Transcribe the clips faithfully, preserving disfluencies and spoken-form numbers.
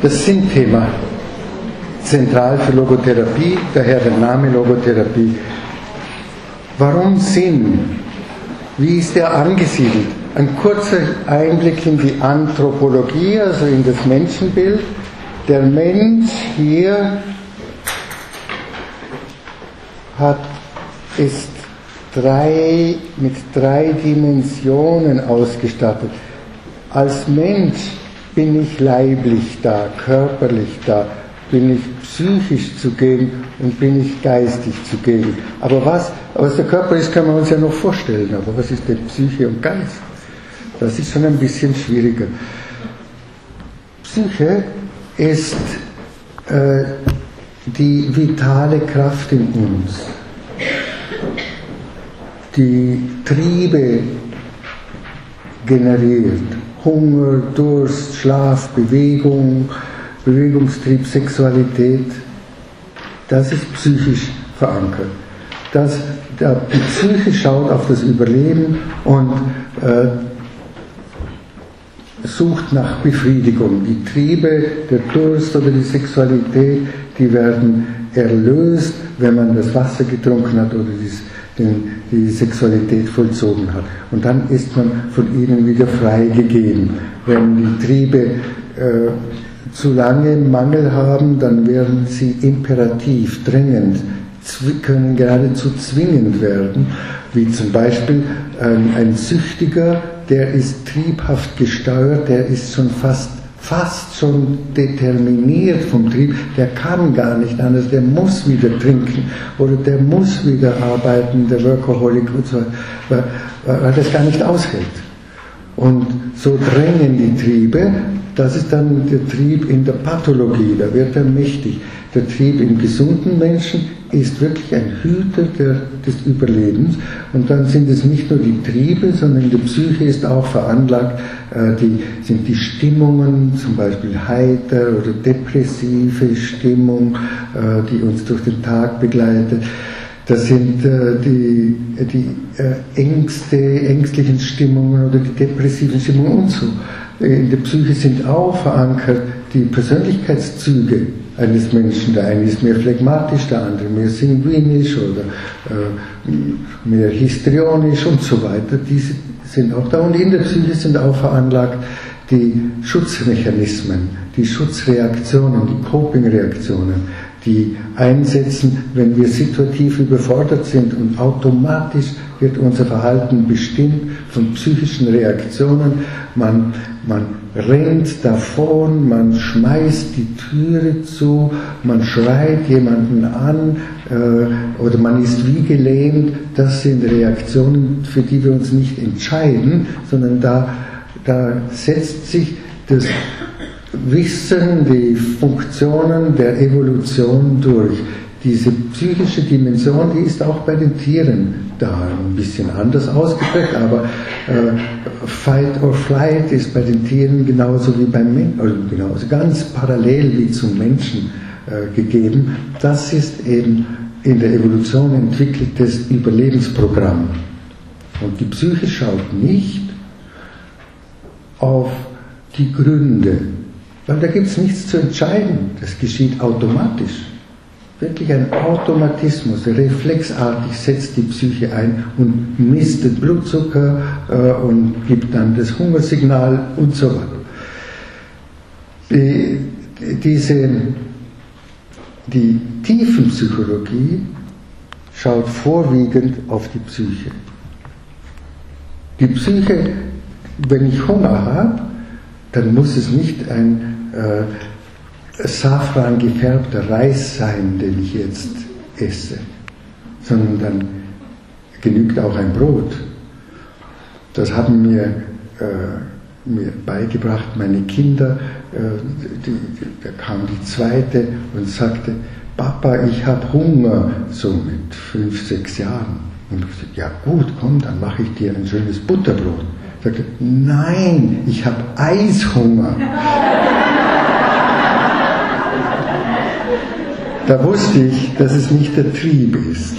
das Sinnthema, zentral für Logotherapie, daher der Name Logotherapie. Warum Sinn? Wie ist der angesiedelt? Ein kurzer Einblick in die Anthropologie, also in das Menschenbild. Der Mensch hier hat, ist drei, mit drei Dimensionen ausgestattet. Als Mensch bin ich leiblich da, körperlich da, bin ich psychisch zugegen und bin ich geistig zugegen. Aber was, was der Körper ist, können wir uns ja noch vorstellen. Aber was ist denn Psyche und Geist? Das ist schon ein bisschen schwieriger. Psyche ist äh, die vitale Kraft in uns, die Triebe generiert. Hunger, Durst, Schlaf, Bewegung, Bewegungstrieb, Sexualität, das ist psychisch verankert. Das, die Psyche schaut auf das Überleben und äh, sucht nach Befriedigung. Die Triebe, der Durst oder die Sexualität, die werden erlöst, wenn man das Wasser getrunken hat oder dies, den, die Sexualität vollzogen hat. Und dann ist man von ihnen wieder freigegeben. Wenn die Triebe äh, zu lange Mangel haben, dann werden sie imperativ, drängend, können geradezu zwingend werden, wie zum Beispiel ähm, ein Süchtiger, der ist triebhaft gesteuert, der ist schon fast, fast schon determiniert vom Trieb, der kann gar nicht anders, der muss wieder trinken oder der muss wieder arbeiten, der Workaholic und so, weil, weil er das gar nicht aushält. Und so drängen die Triebe, das ist dann der Trieb in der Pathologie, da wird er mächtig. Der Trieb im gesunden Menschen ist wirklich ein Hüter der, des Überlebens. Und dann sind es nicht nur die Triebe, sondern in der Psyche ist auch veranlagt, äh, die, sind die Stimmungen, zum Beispiel heiter oder depressive Stimmung, äh, die uns durch den Tag begleitet. Das sind äh, die, die äh, Ängste, ängstlichen Stimmungen oder die depressiven Stimmungen und so. In der Psyche sind auch verankert die Persönlichkeitszüge eines Menschen. Der eine ist mehr phlegmatisch, der andere mehr sanguinisch oder äh, mehr histrionisch und so weiter. Diese sind auch da. Und in der Psyche sind auch veranlagt die Schutzmechanismen, die Schutzreaktionen, die Coping-Reaktionen, die einsetzen, wenn wir situativ überfordert sind, und automatisch wird unser Verhalten bestimmt von psychischen Reaktionen. Man, man rennt davon, man schmeißt die Türe zu, man schreit jemanden an äh, oder man ist wie gelähmt. Das sind Reaktionen, für die wir uns nicht entscheiden, sondern da, da setzt sich das Wissen, die Funktionen der Evolution durch. Diese psychische Dimension, die ist auch bei den Tieren da, ein bisschen anders ausgeprägt, aber äh, Fight or Flight ist bei den Tieren genauso wie beim Menschen, also genauso ganz parallel wie zum Menschen äh, gegeben. Das ist eben in der Evolution entwickeltes Überlebensprogramm. Und die Psyche schaut nicht auf die Gründe, weil da gibt es nichts zu entscheiden, das geschieht automatisch. Wirklich ein Automatismus, reflexartig setzt die Psyche ein und misst den Blutzucker äh, und gibt dann das Hungersignal und so weiter. Die, diese, die Tiefenpsychologie schaut vorwiegend auf die Psyche. Die Psyche, wenn ich Hunger habe, dann muss es nicht ein äh, safran gefärbter Reis sein, den ich jetzt esse, sondern dann genügt auch ein Brot. Das haben mir, äh, mir beigebracht meine Kinder. Äh, die, die, da kam die zweite und sagte, Papa, ich habe Hunger, so mit fünf, sechs Jahren. Und ich sagte, ja gut, komm, dann mache ich dir ein schönes Butterbrot. Ich sagte, nein, ich habe Eishunger. Da wusste ich, dass es nicht der Trieb ist.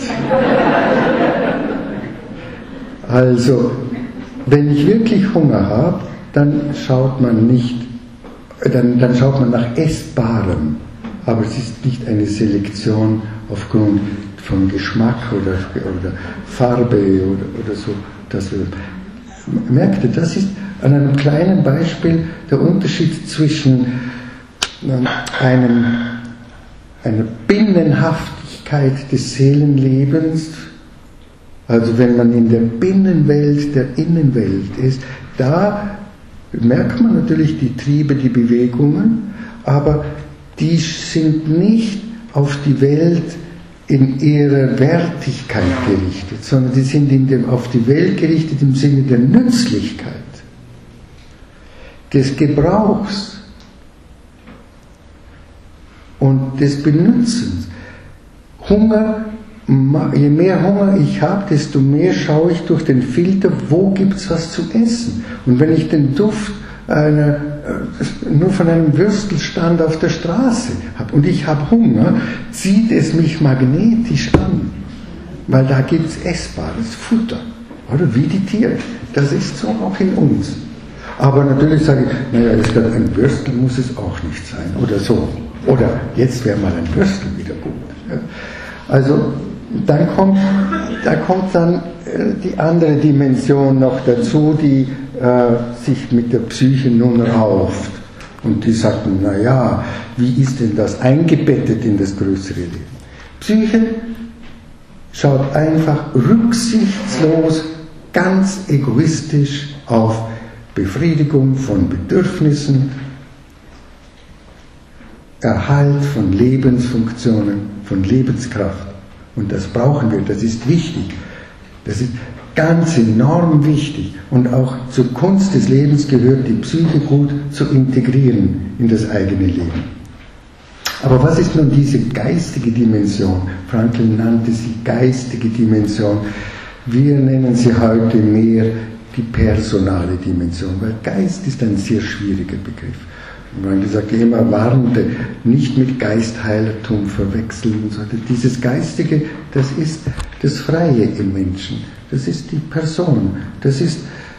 Also, wenn ich wirklich Hunger habe, dann schaut man nicht dann, dann schaut man nach Essbarem, aber es ist nicht eine Selektion aufgrund von Geschmack oder, oder Farbe oder, oder so. Dass wir, merkt ihr, das ist an einem kleinen Beispiel der Unterschied zwischen einem, einer Binnenhaftigkeit des Seelenlebens, also wenn man in der Binnenwelt der Innenwelt ist, da merkt man natürlich die Triebe, die Bewegungen, aber die sind nicht auf die Welt in ihrer Wertigkeit gerichtet, sondern die sind in dem, auf die Welt gerichtet im Sinne der Nützlichkeit, des Gebrauchs und des Benutzens. Hunger, je mehr Hunger ich habe, desto mehr schaue ich durch den Filter, wo gibt es was zu essen. Und wenn ich den Duft einer, nur von einem Würstelstand auf der Straße habe und ich habe Hunger, zieht es mich magnetisch an, weil da gibt es essbares Futter, oder wie die Tiere. Das ist so auch in uns. Aber natürlich sage ich, naja, ist das ein Würstel, muss es auch nicht sein, oder so. Oder jetzt wäre mal ein Würstel wieder gut. Ja. Also dann kommt, da kommt dann äh, die andere Dimension noch dazu, die äh, sich mit der Psyche nun rauft. Und die sagten, naja, wie ist denn das eingebettet in das größere Leben? Psyche schaut einfach rücksichtslos, ganz egoistisch auf Befriedigung von Bedürfnissen, Erhalt von Lebensfunktionen, von Lebenskraft. Und das brauchen wir, das ist wichtig. Das ist ganz enorm wichtig. Und auch zur Kunst des Lebens gehört, die Psyche gut zu integrieren in das eigene Leben. Aber was ist nun diese geistige Dimension? Frankl nannte sie geistige Dimension. Wir nennen sie heute mehr die personale Dimension, weil Geist ist ein sehr schwieriger Begriff. Man gesagt, immer warnte, nicht mit Geistheilertum verwechseln. Dieses Geistige, das ist das Freie im Menschen. Das ist die Person. Das ist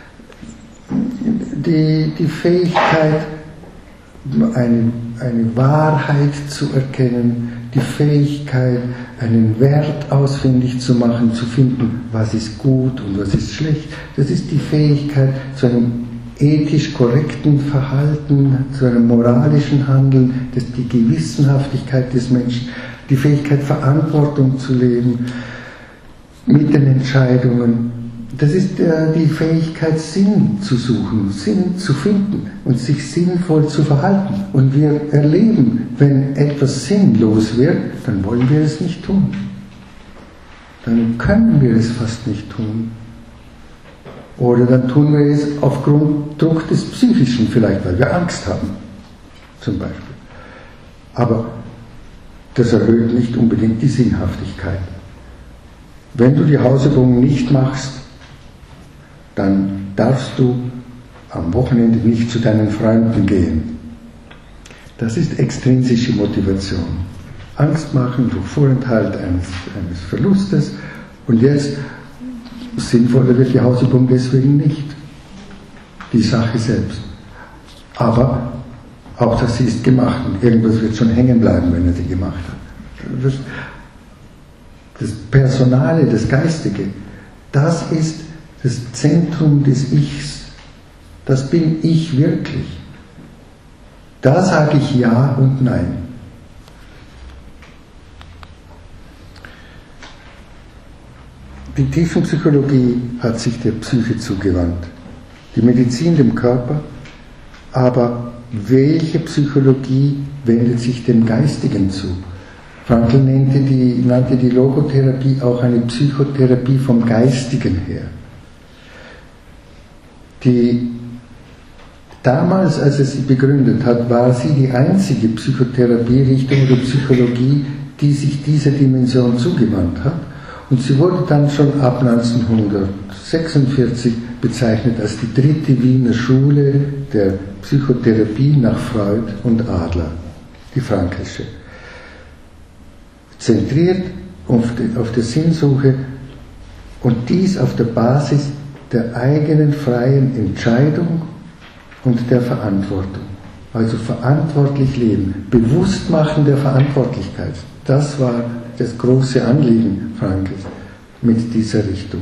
die, die Fähigkeit, eine, eine Wahrheit zu erkennen, die Fähigkeit, einen Wert ausfindig zu machen, zu finden, was ist gut und was ist schlecht. Das ist die Fähigkeit zu einem ethisch korrekten Verhalten, zu einem moralischen Handeln, das die Gewissenhaftigkeit des Menschen, die Fähigkeit, Verantwortung zu leben mit den Entscheidungen. Das ist äh, die Fähigkeit, Sinn zu suchen, Sinn zu finden und sich sinnvoll zu verhalten. Und wir erleben, wenn etwas sinnlos wird, dann wollen wir es nicht tun. Dann können wir es fast nicht tun. Oder dann tun wir es aufgrund Druck des Psychischen vielleicht, weil wir Angst haben, zum Beispiel. Aber das erhöht nicht unbedingt die Sinnhaftigkeit. Wenn du die Hausübungen nicht machst, dann darfst du am Wochenende nicht zu deinen Freunden gehen. Das ist extrinsische Motivation. Angst machen durch Vorenthalt eines, eines Verlustes und jetzt sinnvoller wird die Hausübung deswegen nicht. Die Sache selbst. Aber auch das ist gemacht und irgendwas wird schon hängen bleiben, wenn er sie gemacht hat. Das, das Personale, das Geistige, das ist das Zentrum des Ichs. Das bin ich wirklich. Da sage ich Ja und Nein. Die Tiefenpsychologie hat sich der Psyche zugewandt, die Medizin dem Körper, aber welche Psychologie wendet sich dem Geistigen zu? Frankl nannte die, nannte die Logotherapie auch eine Psychotherapie vom Geistigen her. Die, damals, als er sie begründet hat, war sie die einzige Psychotherapierichtung oder Psychologie, die sich dieser Dimension zugewandt hat. Und sie wurde dann schon ab neunzehnhundertsechsundvierzig bezeichnet als die dritte Wiener Schule der Psychotherapie nach Freud und Adler, die Franklische. Zentriert auf, die, auf der Sinnsuche und dies auf der Basis der eigenen freien Entscheidung und der Verantwortung. Also verantwortlich leben, Bewusstmachen der Verantwortlichkeit. Das war das große Anliegen Frankls mit dieser Richtung.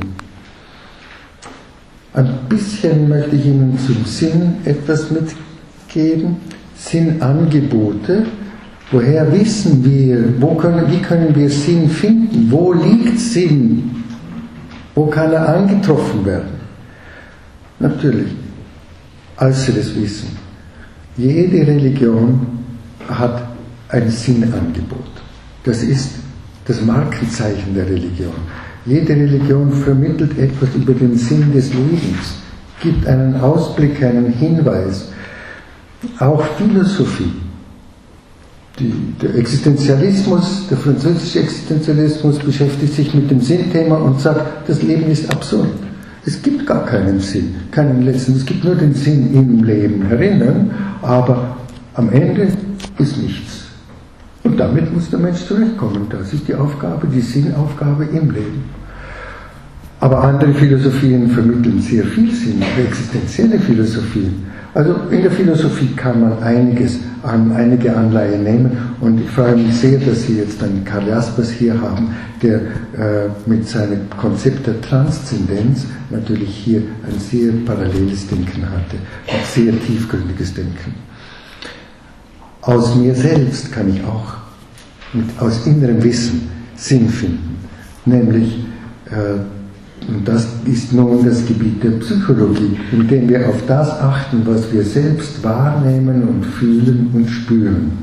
Ein bisschen möchte ich Ihnen zum Sinn etwas mitgeben. Sinnangebote. Woher wissen wir, wo können, wie können wir Sinn finden? Wo liegt Sinn? Wo kann er angetroffen werden? Natürlich, äußeres Wissen. Jede Religion hat ein Sinnangebot. Das ist das Markenzeichen der Religion. Jede Religion vermittelt etwas über den Sinn des Lebens, gibt einen Ausblick, einen Hinweis. Auch Philosophie. Die, der Existenzialismus, der französische Existenzialismus beschäftigt sich mit dem Sinnthema und sagt, das Leben ist absurd. Es gibt gar keinen Sinn, keinen letzten. Es gibt nur den Sinn im Leben herinnen, aber am Ende ist nichts. Und damit muss der Mensch zurechtkommen. Das ist die Aufgabe, die Sinnaufgabe im Leben. Aber andere Philosophien vermitteln sehr viel Sinn, existenzielle Philosophien. Also in der Philosophie kann man einiges an, einige Anleihen nehmen und ich freue mich sehr, dass Sie jetzt einen Karl Jaspers hier haben, der äh, mit seinem Konzept der Transzendenz natürlich hier ein sehr paralleles Denken hatte, ein sehr tiefgründiges Denken. Aus mir selbst kann ich auch mit, aus innerem Wissen Sinn finden, nämlich äh, und das ist nun das Gebiet der Psychologie, indem wir auf das achten, was wir selbst wahrnehmen und fühlen und spüren.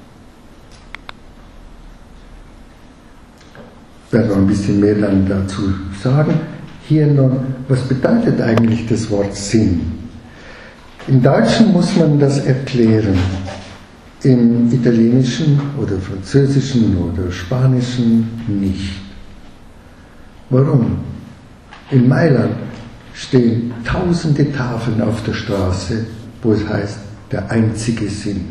Ich werde noch ein bisschen mehr dann dazu sagen. Hier nun, was bedeutet eigentlich das Wort Sinn? Im Deutschen muss man das erklären. Im Italienischen oder Französischen oder Spanischen nicht. Warum? In Mailand stehen tausende Tafeln auf der Straße, wo es heißt, der einzige Sinn.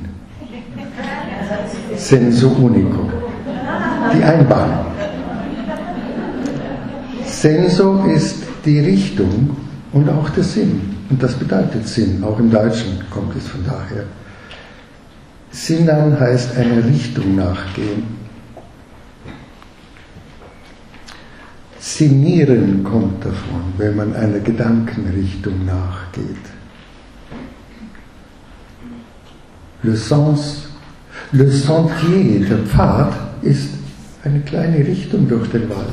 Senso unico. Die Einbahn. Senso ist die Richtung und auch der Sinn. Und das bedeutet Sinn. Auch im Deutschen kommt es von daher. Sinnern heißt einer Richtung nachgehen. Sinnieren kommt davon, wenn man einer Gedankenrichtung nachgeht. Le sens, le sentier, der Pfad, ist eine kleine Richtung durch den Wald.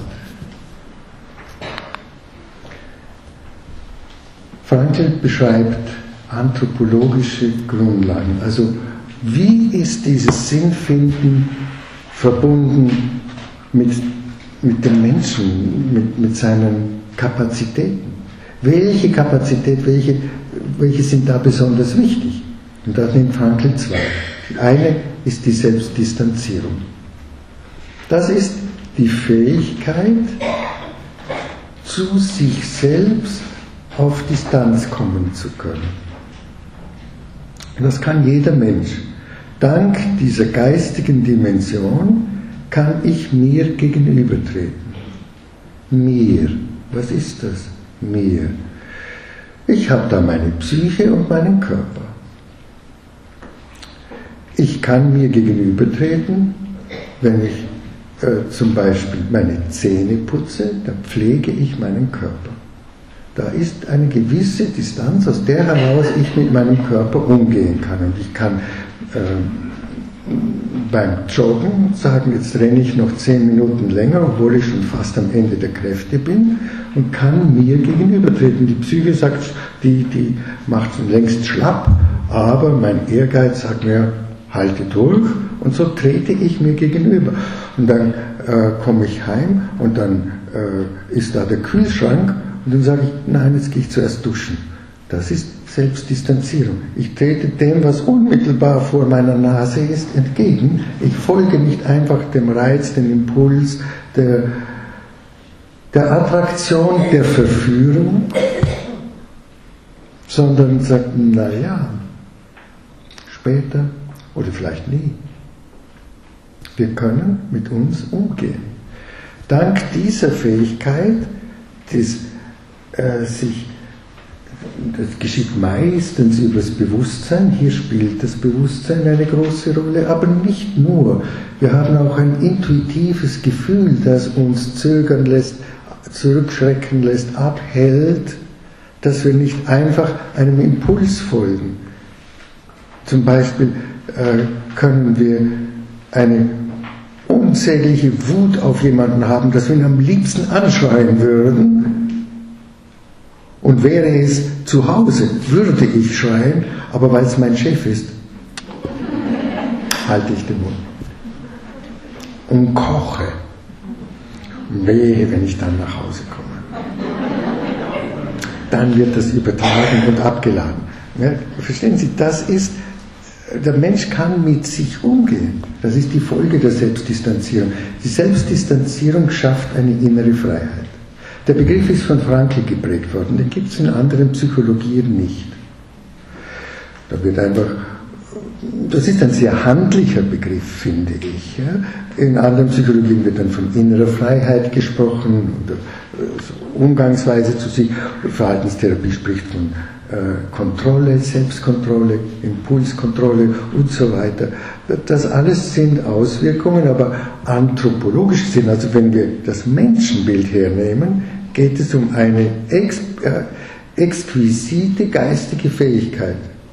Frankl beschreibt anthropologische Grundlagen, also wie ist dieses Sinnfinden verbunden mit mit dem Menschen, mit, mit seinen Kapazitäten. Welche Kapazität, welche, welche sind da besonders wichtig? Und da nimmt Frankl zwei. Die eine ist die Selbstdistanzierung. Das ist die Fähigkeit, zu sich selbst auf Distanz kommen zu können. Das kann jeder Mensch. Dank dieser geistigen Dimension kann ich mir gegenübertreten. Mir. Was ist das? Mir. Ich habe da meine Psyche und meinen Körper. Ich kann mir gegenübertreten, wenn ich äh, zum Beispiel meine Zähne putze, da pflege ich meinen Körper. Da ist eine gewisse Distanz, aus der heraus ich mit meinem Körper umgehen kann. Und ich kann äh, beim Joggen sagen, jetzt renne ich noch zehn Minuten länger, obwohl ich schon fast am Ende der Kräfte bin und kann mir gegenübertreten. Die Psyche sagt, die, die macht schon längst schlapp, aber mein Ehrgeiz sagt mir, halte durch und so trete ich mir gegenüber. Und dann äh, komme ich heim und dann äh, ist da der Kühlschrank und dann sage ich, nein, jetzt gehe ich zuerst duschen. Das ist Selbstdistanzierung. Ich trete dem, was unmittelbar vor meiner Nase ist, entgegen. Ich folge nicht einfach dem Reiz, dem Impuls, der, der Attraktion, der Verführung, sondern sage, naja, später oder vielleicht nie. Wir können mit uns umgehen. Dank dieser Fähigkeit, des, äh, sich das geschieht meistens über das Bewusstsein. Hier spielt das Bewusstsein eine große Rolle, aber nicht nur. Wir haben auch ein intuitives Gefühl, das uns zögern lässt, zurückschrecken lässt, abhält, dass wir nicht einfach einem Impuls folgen. Zum Beispiel äh, können wir eine unsägliche Wut auf jemanden haben, dass wir ihn am liebsten anschreien würden. Und wäre es zu Hause, würde ich schreien, aber weil es mein Chef ist, halte ich den Mund. Und koche. Wehe, wenn ich dann nach Hause komme. Dann wird das übertragen und abgeladen. Ja, verstehen Sie, das ist, der Mensch kann mit sich umgehen. Das ist die Folge der Selbstdistanzierung. Die Selbstdistanzierung schafft eine innere Freiheit. Der Begriff ist von Frankl geprägt worden, den gibt es in anderen Psychologien nicht. Da wird einfach, das ist ein sehr handlicher Begriff, finde ich. Ja. In anderen Psychologien wird dann von innerer Freiheit gesprochen, oder Umgangsweise zu sich. Verhaltenstherapie spricht von äh, Kontrolle, Selbstkontrolle, Impulskontrolle und so weiter. Das alles sind Auswirkungen, aber anthropologisch gesehen, also wenn wir das Menschenbild hernehmen, geht es um eine ex, äh, exquisite geistige Fähigkeit,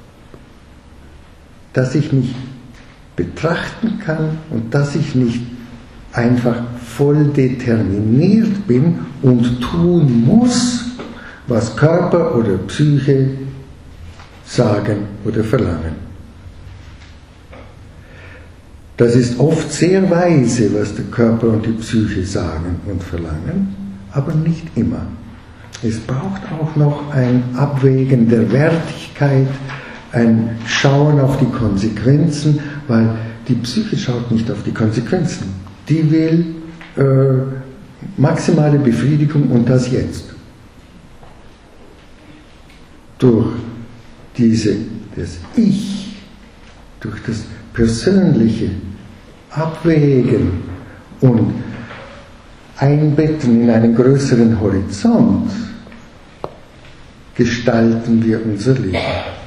dass ich mich betrachten kann und dass ich nicht einfach voll determiniert bin und tun muss, was Körper oder Psyche sagen oder verlangen. Das ist oft sehr weise, was der Körper und die Psyche sagen und verlangen, aber nicht immer. Es braucht auch noch ein Abwägen der Wertigkeit, ein Schauen auf die Konsequenzen, weil die Psyche schaut nicht auf die Konsequenzen. Die will äh, maximale Befriedigung und das jetzt. Durch diese, das Ich, durch das persönliche Abwägen und Einbetten in einen größeren Horizont gestalten wir unser Leben.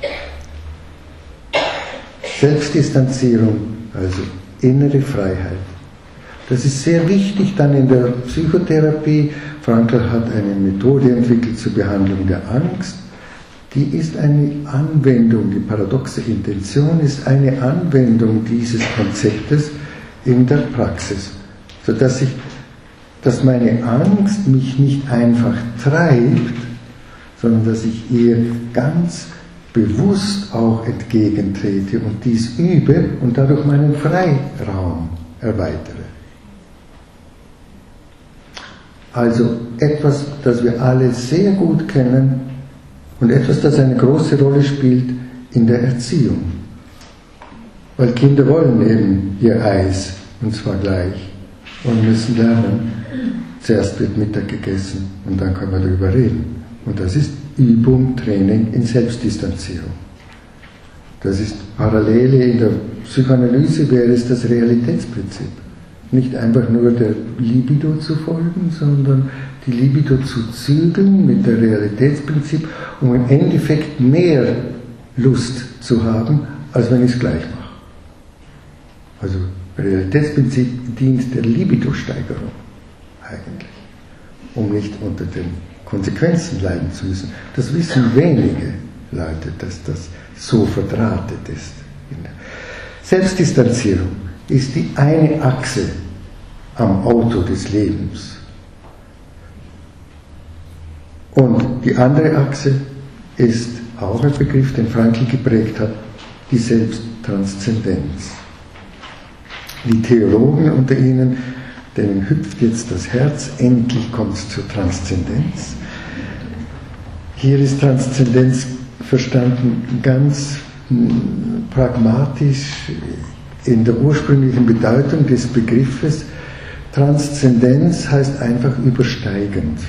Selbstdistanzierung, also innere Freiheit. Das ist sehr wichtig dann in der Psychotherapie. Frankl hat eine Methode entwickelt zur Behandlung der Angst. Die ist eine Anwendung, die paradoxe Intention ist eine Anwendung dieses Konzeptes in der Praxis, sodass ich, dass meine Angst mich nicht einfach treibt, sondern dass ich ihr ganz bewusst auch entgegentrete und dies übe und dadurch meinen Freiraum erweitere. Also etwas, das wir alle sehr gut kennen und etwas, das eine große Rolle spielt in der Erziehung. Weil Kinder wollen eben ihr Eis, und zwar gleich, und müssen lernen, zuerst wird Mittag gegessen und dann kann man darüber reden. Und das ist Übung, Training in Selbstdistanzierung. Das ist Parallele in der Psychoanalyse, wäre es das Realitätsprinzip. Nicht einfach nur der Libido zu folgen, sondern die Libido zu zügeln mit dem Realitätsprinzip, um im Endeffekt mehr Lust zu haben, als wenn ich es gleich mache. Also Realitätsprinzip dient der Libido-Steigerung eigentlich, um nicht unter den Konsequenzen leiden zu müssen. Das wissen wenige Leute, dass das so verdrahtet ist. Selbstdistanzierung ist die eine Achse am Auto des Lebens. Und die andere Achse ist auch ein Begriff, den Frankl geprägt hat, die Selbsttranszendenz. Die Theologen unter Ihnen, denen hüpft jetzt das Herz, endlich kommt es zur Transzendenz. Hier ist Transzendenz verstanden ganz pragmatisch in der ursprünglichen Bedeutung des Begriffes. Transzendenz heißt einfach übersteigend.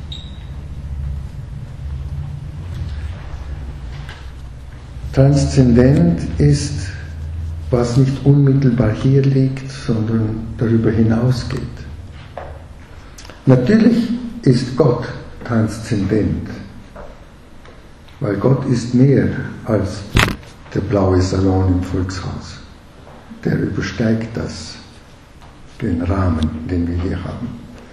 Transzendent ist, was nicht unmittelbar hier liegt, sondern darüber hinausgeht. Natürlich ist Gott transzendent. weil Gott ist mehr als der blaue Salon im Volkshaus. Der übersteigt das, den Rahmen, den wir hier haben.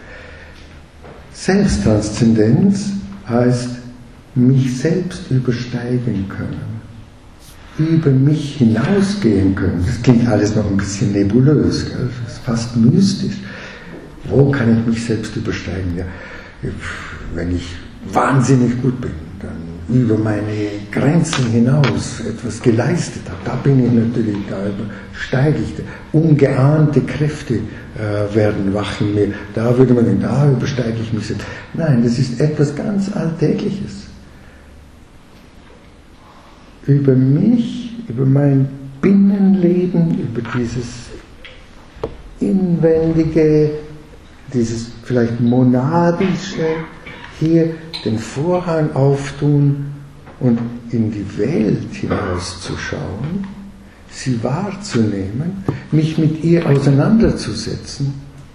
Selbsttranszendenz heißt, mich selbst übersteigen können, über mich hinausgehen können. Das klingt alles noch ein bisschen nebulös, gell? Das ist fast mystisch. Wo kann ich mich selbst übersteigen? Ja, wenn ich wahnsinnig gut bin, dann über meine Grenzen hinaus etwas geleistet habe, da bin ich natürlich, da übersteige ich. Ungeahnte Kräfte äh, werden wach in mir. Da würde man denken, da übersteige ich mich selbst. Nein, das ist etwas ganz Alltägliches. Über mich, über mein Binnenleben, über dieses inwendige, dieses vielleicht monadische, hier den Vorhang auftun und in die Welt hinauszuschauen, sie wahrzunehmen, mich mit ihr auseinanderzusetzen,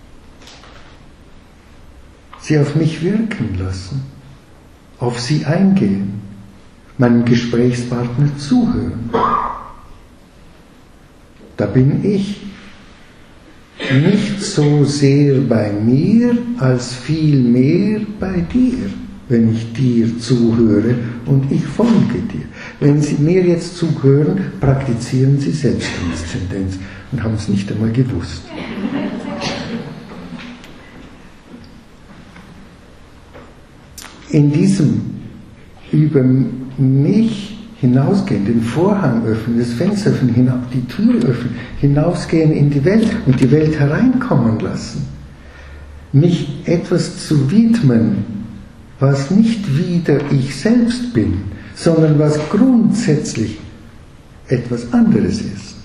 sie auf mich wirken lassen, auf sie eingehen, meinem Gesprächspartner zuhören. Da bin ich nicht so sehr bei mir, als vielmehr bei dir, wenn ich dir zuhöre und ich folge dir. Wenn Sie mir jetzt zuhören, praktizieren Sie Selbsttranszendenz und haben es nicht einmal gewusst. In diesem über mich hinausgehen, den Vorhang öffnen, das Fenster öffnen, hinaus, die Tür öffnen, hinausgehen in die Welt und die Welt hereinkommen lassen. Mich etwas zu widmen, was nicht wieder ich selbst bin, sondern was grundsätzlich etwas anderes ist.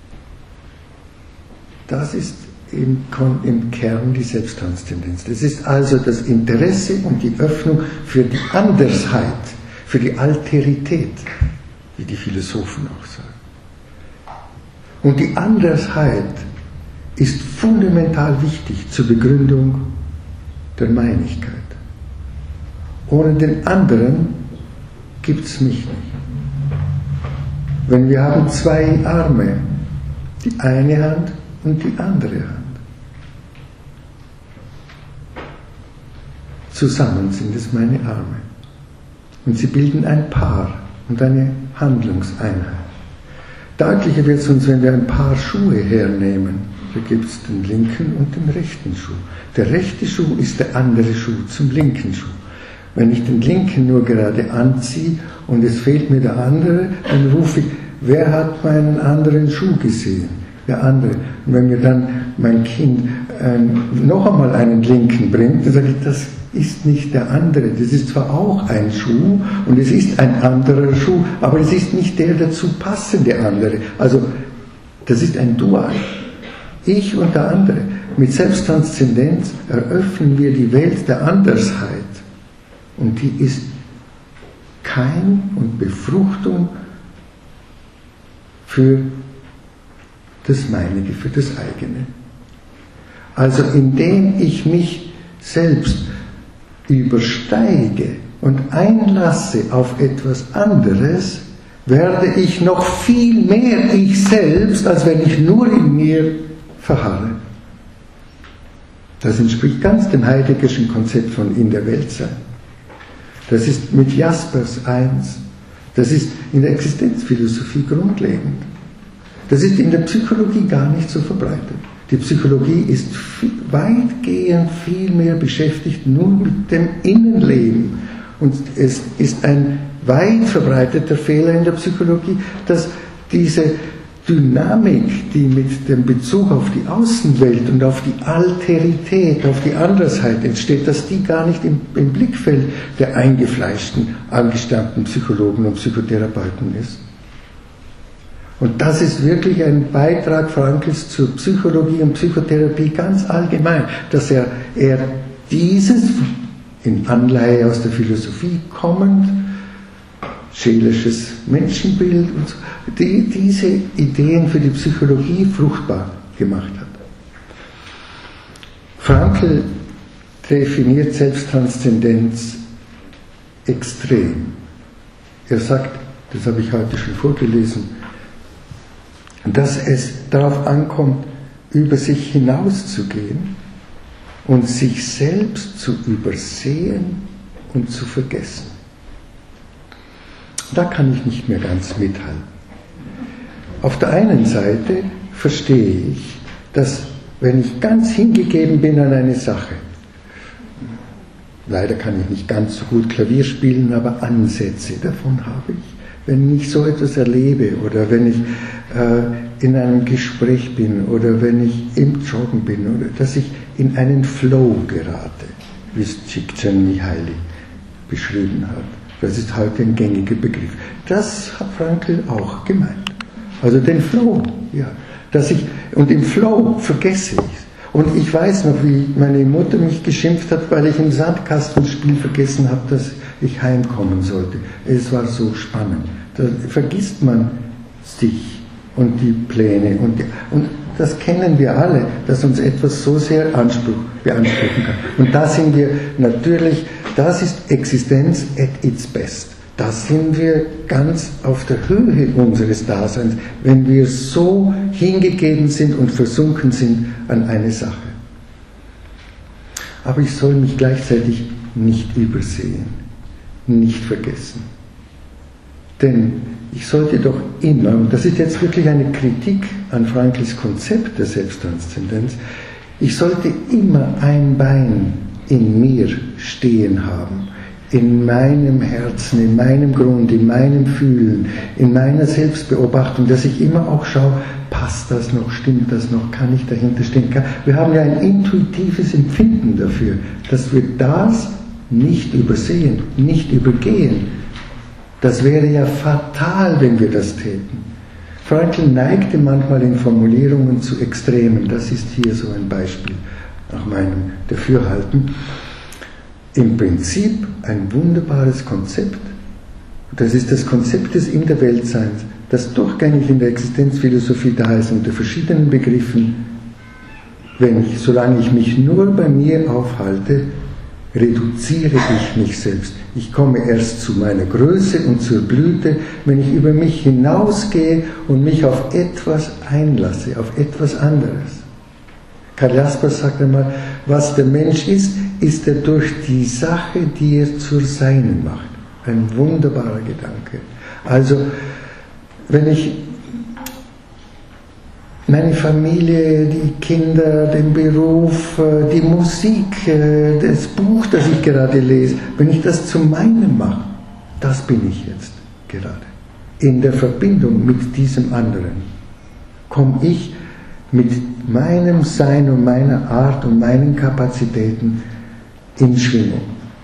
Das ist im, im Kern die Selbsttranszendenz. Das ist also das Interesse und die Öffnung für die Andersheit, für die Alterität, wie die Philosophen auch sagen. Und die Andersheit ist fundamental wichtig zur Begründung der Meinigkeit. Ohne den anderen gibt es mich nicht. Wenn wir haben zwei Arme, die eine Hand und die andere Hand. Zusammen sind es meine Arme. Und sie bilden ein Paar und eine Handlungseinheit. Deutlicher wird es uns, wenn wir ein Paar Schuhe hernehmen. Da gibt es den linken und den rechten Schuh. Der rechte Schuh ist der andere Schuh zum linken Schuh. Wenn ich den linken nur gerade anziehe und es fehlt mir der andere, dann rufe ich, wer hat meinen anderen Schuh gesehen? Der andere. Und wenn mir dann mein Kind ähm, noch einmal einen linken bringt, dann sage ich, das ist nicht der andere. Das ist zwar auch ein Schuh und es ist ein anderer Schuh, aber es ist nicht der dazu passende andere. Also das ist ein Dual. Ich und der andere. Mit Selbsttranszendenz eröffnen wir die Welt der Andersheit. Und die ist Keim und Befruchtung für das Meinige, für das Eigene. Also indem ich mich selbst übersteige und einlasse auf etwas anderes, werde ich noch viel mehr ich selbst, als wenn ich nur in mir verharre. Das entspricht ganz dem Heideggerschen Konzept von in der Welt sein. Das ist mit Jaspers eins. Das ist in der Existenzphilosophie grundlegend. Das ist in der Psychologie gar nicht so verbreitet. Die Psychologie ist viel, weitgehend viel mehr beschäftigt nur mit dem Innenleben. Und es ist ein weit verbreiteter Fehler in der Psychologie, dass diese Dynamik, die mit dem Bezug auf die Außenwelt und auf die Alterität, auf die Andersheit entsteht, dass die gar nicht im, im Blickfeld der eingefleischten, angestammten Psychologen und Psychotherapeuten ist. Und das ist wirklich ein Beitrag Frankls zur Psychologie und Psychotherapie ganz allgemein, dass er, er dieses, in Anleihe aus der Philosophie kommend, scheelisches Menschenbild und so, die diese Ideen für die Psychologie fruchtbar gemacht hat. Frankl definiert Selbsttranszendenz extrem. Er sagt, das habe ich heute schon vorgelesen, dass es darauf ankommt, über sich hinauszugehen und sich selbst zu übersehen und zu vergessen. Da kann ich nicht mehr ganz mithalten. Auf der einen Seite verstehe ich, dass wenn ich ganz hingegeben bin an eine Sache, leider kann ich nicht ganz so gut Klavier spielen, aber Ansätze davon habe ich. Wenn ich so etwas erlebe oder wenn ich äh, in einem Gespräch bin oder wenn ich im Joggen bin oder dass ich in einen Flow gerate, wie es Csikszentmihalyi beschrieben hat. Das ist heute ein gängiger Begriff. Das hat Frankl auch gemeint. Also den Flow, ja. Dass ich, und im Flow vergesse ich es. Und ich weiß noch, wie meine Mutter mich geschimpft hat, weil ich im Sandkastenspiel vergessen habe, dass ich heimkommen sollte. Es war so spannend. Da vergisst man sich und die Pläne. Und, die, und das kennen wir alle, dass uns etwas so sehr Anspruch, beanspruchen kann. Und da sind wir natürlich, das ist Existenz at its best. Da sind wir ganz auf der Höhe unseres Daseins, wenn wir so hingegeben sind und versunken sind an eine Sache. Aber ich soll mich gleichzeitig nicht übersehen, nicht vergessen. Denn ich sollte doch immer, und das ist jetzt wirklich eine Kritik an Frankls Konzept der Selbsttranszendenz, ich sollte immer ein Bein in mir stehen haben, in meinem Herzen, in meinem Grund, in meinem Fühlen, in meiner Selbstbeobachtung, dass ich immer auch schaue, passt das noch, stimmt das noch, kann ich dahinter stehen? Wir haben ja ein intuitives Empfinden dafür, dass wir das nicht übersehen, nicht übergehen. Das wäre ja fatal, wenn wir das täten. Frankl neigte manchmal in Formulierungen zu Extremen. Das ist hier so ein Beispiel nach meinem Dafürhalten. Im Prinzip ein wunderbares Konzept. Das ist das Konzept des In der Weltseins, das durchgängig in der Existenzphilosophie da ist, unter verschiedenen Begriffen. Wenn ich, solange ich mich nur bei mir aufhalte, reduziere ich mich selbst. Ich komme erst zu meiner Größe und zur Blüte, wenn ich über mich hinausgehe und mich auf etwas einlasse, auf etwas anderes. Karl Jaspers sagt einmal, was der Mensch ist, ist er durch die Sache, die er zur Seinen macht. Ein wunderbarer Gedanke. Also, wenn ich meine Familie, die Kinder, den Beruf, die Musik, das Buch, das ich gerade lese, wenn ich das zu meinem mache, das bin ich jetzt gerade. In der Verbindung mit diesem anderen komme ich mit meinem Sein und meiner Art und meinen Kapazitäten in Schwingung.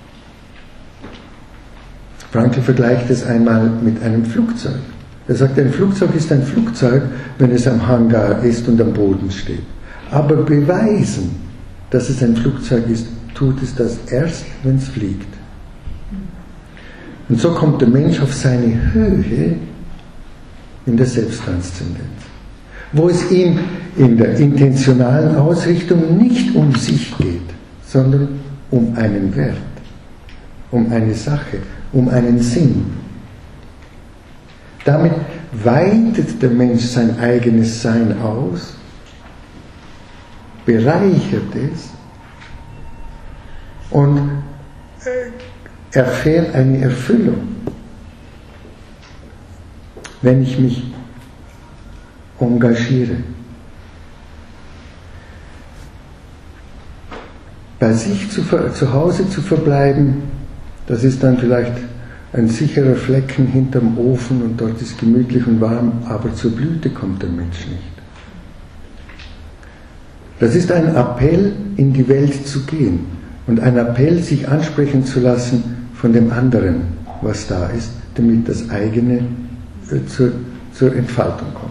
Frankl vergleicht es einmal mit einem Flugzeug. Er sagt, ein Flugzeug ist ein Flugzeug, wenn es am Hangar ist und am Boden steht. Aber beweisen, dass es ein Flugzeug ist, tut es das erst, wenn es fliegt. Und so kommt der Mensch auf seine Höhe in der Selbsttranszendenz, wo es ihm in der intentionalen Ausrichtung nicht um sich geht, sondern um einen Wert, um eine Sache, um einen Sinn. Damit weitet der Mensch sein eigenes Sein aus, bereichert es und erfährt eine Erfüllung. Wenn ich mich engagiere. Bei sich zu, zu Hause zu verbleiben, das ist dann vielleicht ein sicherer Flecken hinterm Ofen und dort ist gemütlich und warm, aber zur Blüte kommt der Mensch nicht. Das ist ein Appell, in die Welt zu gehen und ein Appell, sich ansprechen zu lassen von dem anderen, was da ist, damit das eigene äh, zur, zur Entfaltung kommt.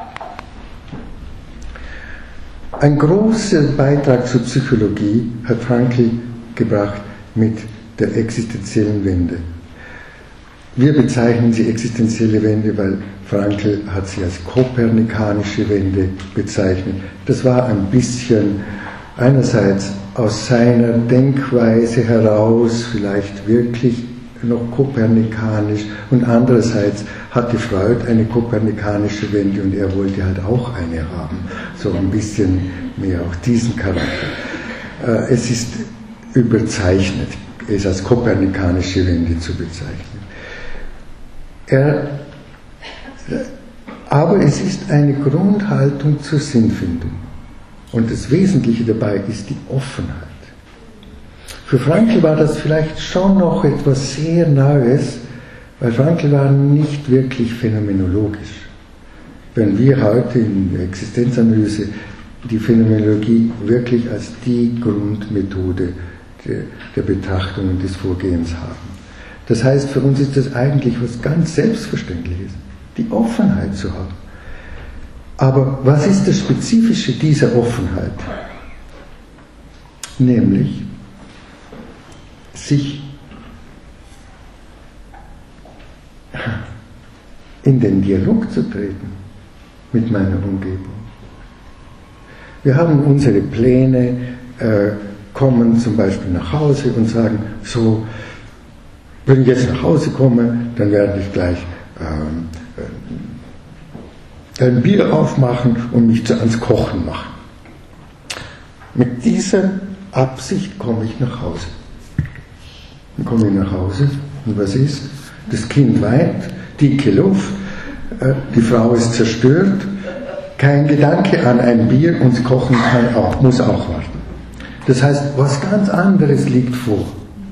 Ein großer Beitrag zur Psychologie hat Frankl gebracht mit der existenziellen Wende. Wir bezeichnen sie existenzielle Wende, weil Frankl hat sie als kopernikanische Wende bezeichnet. Das war ein bisschen einerseits aus seiner Denkweise heraus vielleicht wirklich noch kopernikanisch, und andererseits hatte Freud eine kopernikanische Wende und er wollte halt auch eine haben, so ein bisschen mehr auch diesen Charakter. Es ist überzeichnet, es als kopernikanische Wende zu bezeichnen. Er, aber es ist eine Grundhaltung zur Sinnfindung. Und das Wesentliche dabei ist die Offenheit. Für Frankl war das vielleicht schon noch etwas sehr Neues, weil Frankl war nicht wirklich phänomenologisch. Wenn wir heute in der Existenzanalyse die Phänomenologie wirklich als die Grundmethode der, der Betrachtung und des Vorgehens haben. Das heißt, für uns ist das eigentlich was ganz Selbstverständliches, die Offenheit zu haben. Aber was ist das Spezifische dieser Offenheit? Nämlich, sich in den Dialog zu treten mit meiner Umgebung. Wir haben unsere Pläne, äh, kommen zum Beispiel nach Hause und sagen, so, wenn ich jetzt nach Hause komme, dann werde ich gleich ähm, äh, ein Bier aufmachen und mich zu, ans Kochen machen. Mit dieser Absicht komme ich nach Hause. Dann komme ich nach Hause und was ist? Das Kind weint, dicke Luft, äh, die Frau ist zerstört, kein Gedanke an ein Bier und das Kochen kann auch, muss auch warten. Das heißt, was ganz anderes liegt vor.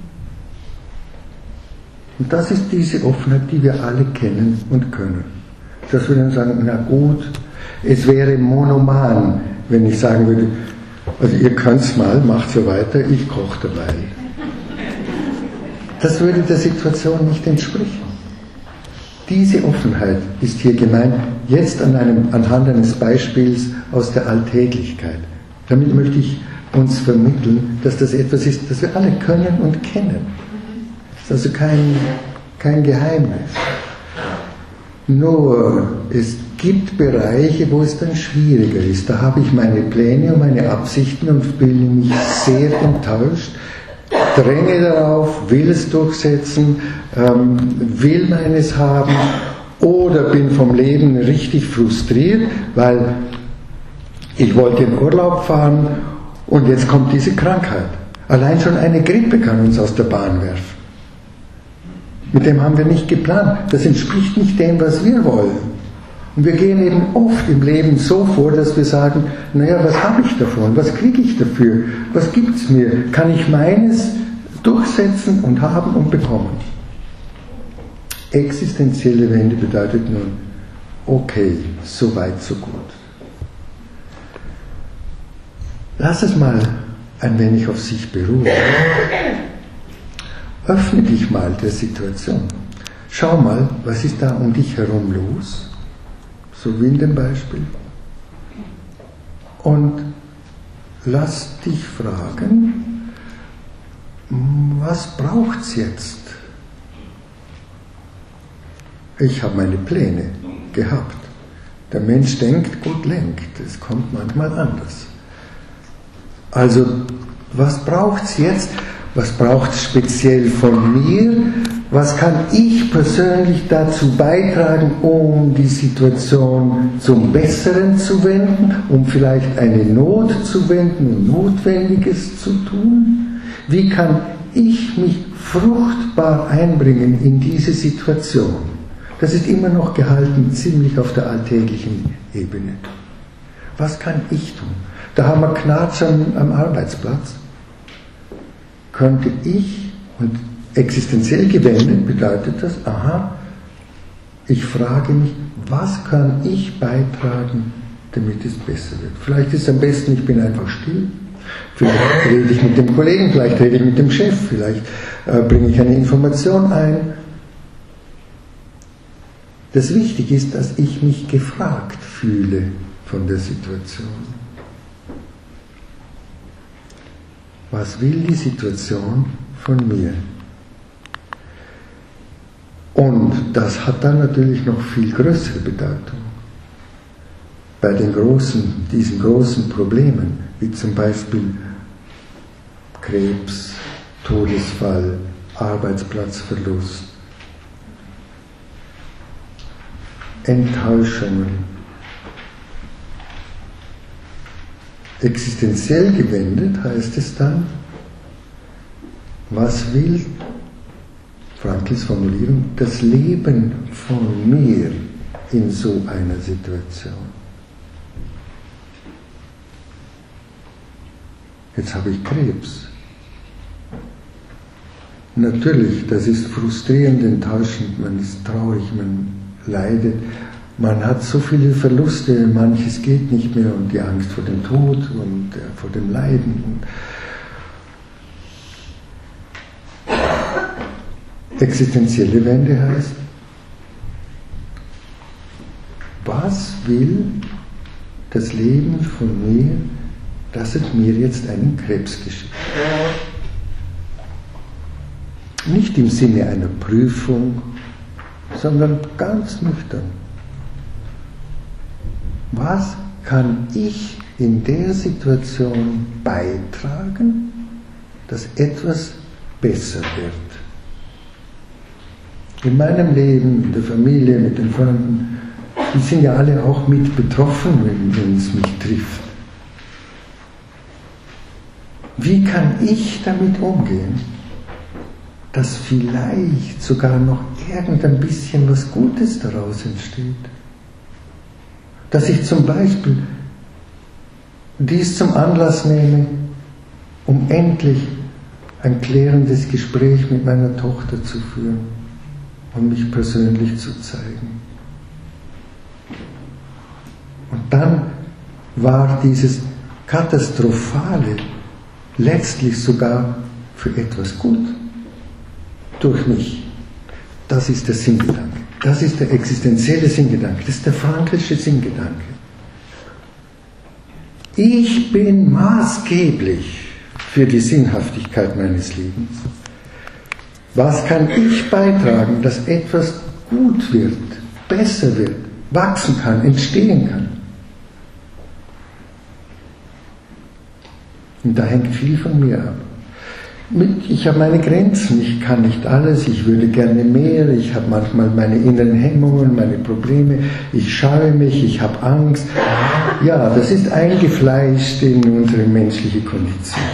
Und das ist diese Offenheit, die wir alle kennen und können. Dass wir dann sagen, na gut, es wäre monoman, wenn ich sagen würde, also ihr könnt's mal, macht so weiter, ich koche dabei. Das würde der Situation nicht entsprechen. Diese Offenheit ist hier gemeint, jetzt an einem, anhand eines Beispiels aus der Alltäglichkeit. Damit möchte ich uns vermitteln, dass das etwas ist, das wir alle können und kennen. Das ist also kein, kein Geheimnis. Nur, es gibt Bereiche, wo es dann schwieriger ist. Da habe ich meine Pläne und meine Absichten und bin mich sehr enttäuscht, dränge darauf, will es durchsetzen, ähm, will meines haben oder bin vom Leben richtig frustriert, weil ich wollte in Urlaub fahren und jetzt kommt diese Krankheit. Allein schon eine Grippe kann uns aus der Bahn werfen. Mit dem haben wir nicht geplant. Das entspricht nicht dem, was wir wollen. Und wir gehen eben oft im Leben so vor, dass wir sagen, naja, was habe ich davon? Was kriege ich dafür? Was gibt es mir? Kann ich meines durchsetzen und haben und bekommen? Existenzielle Wende bedeutet nun, okay, so weit, so gut. Lass es mal ein wenig auf sich beruhen. Öffne dich mal der Situation. Schau mal, was ist da um dich herum los? So wie in dem Beispiel. Und lass dich fragen, was braucht es jetzt? Ich habe meine Pläne gehabt. Der Mensch denkt, Gott lenkt. Es kommt manchmal anders. Also, was braucht es jetzt? Was braucht es speziell von mir? Was kann ich persönlich dazu beitragen, um die Situation zum Besseren zu wenden, um vielleicht eine Not zu wenden und Notwendiges zu tun? Wie kann ich mich fruchtbar einbringen in diese Situation? Das ist immer noch gehalten ziemlich auf der alltäglichen Ebene. Was kann ich tun? Da haben wir Knatsch am, am Arbeitsplatz. Könnte ich, und existenziell gewendet bedeutet das, aha, ich frage mich, was kann ich beitragen, damit es besser wird? Vielleicht ist es am besten, ich bin einfach still. Vielleicht rede ich mit dem Kollegen, vielleicht rede ich mit dem Chef, vielleicht äh, bringe ich eine Information ein. Das Wichtige ist, dass ich mich gefragt fühle von der Situation. Was will die Situation von mir? Und das hat dann natürlich noch viel größere Bedeutung. Bei den großen, diesen großen Problemen, wie zum Beispiel Krebs, Todesfall, Arbeitsplatzverlust, Enttäuschungen. Existenziell gewendet heißt es dann, was will, Frankls Formulierung, das Leben von mir in so einer Situation? Jetzt habe ich Krebs. Natürlich, das ist frustrierend, enttäuschend, man ist traurig, man leidet, man hat so viele Verluste, manches geht nicht mehr und die Angst vor dem Tod und äh, vor dem Leiden. Existenzielle Wende heißt, was will das Leben von mir, dass es mir jetzt einen Krebs geschickt hat? Nicht im Sinne einer Prüfung, sondern ganz nüchtern. Was kann ich in der Situation beitragen, dass etwas besser wird? In meinem Leben, in der Familie, mit den Freunden, die sind ja alle auch mit betroffen, wenn, wenn es mich trifft. Wie kann ich damit umgehen, dass vielleicht sogar noch irgendein bisschen was Gutes daraus entsteht? Dass ich zum Beispiel dies zum Anlass nehme, um endlich ein klärendes Gespräch mit meiner Tochter zu führen und mich persönlich zu zeigen. Und dann war dieses Katastrophale letztlich sogar für etwas gut. Durch mich. Das ist der Sinngedanke. Das ist der existenzielle Sinngedanke. Das ist der franklische Sinngedanke. Ich bin maßgeblich für die Sinnhaftigkeit meines Lebens. Was kann ich beitragen, dass etwas gut wird, besser wird, wachsen kann, entstehen kann? Und da hängt viel von mir ab. Ich habe meine Grenzen, ich kann nicht alles, ich würde gerne mehr, ich habe manchmal meine inneren Hemmungen, meine Probleme, ich scheue mich, ich habe Angst. Ja, das ist eingefleischt in unsere menschliche Kondition.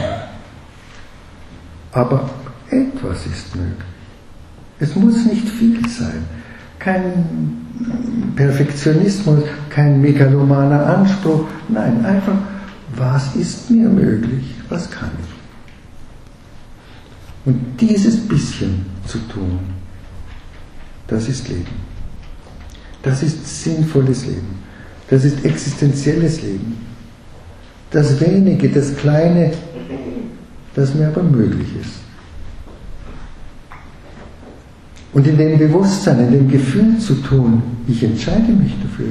Aber etwas ist möglich. Es muss nicht viel sein. Kein Perfektionismus, kein megalomaner Anspruch. Nein, einfach, was ist mir möglich? Was kann ich? Und dieses bisschen zu tun, das ist Leben. Das ist sinnvolles Leben. Das ist existenzielles Leben. Das Wenige, das Kleine, das mir aber möglich ist. Und in dem Bewusstsein, in dem Gefühl zu tun, ich entscheide mich dafür.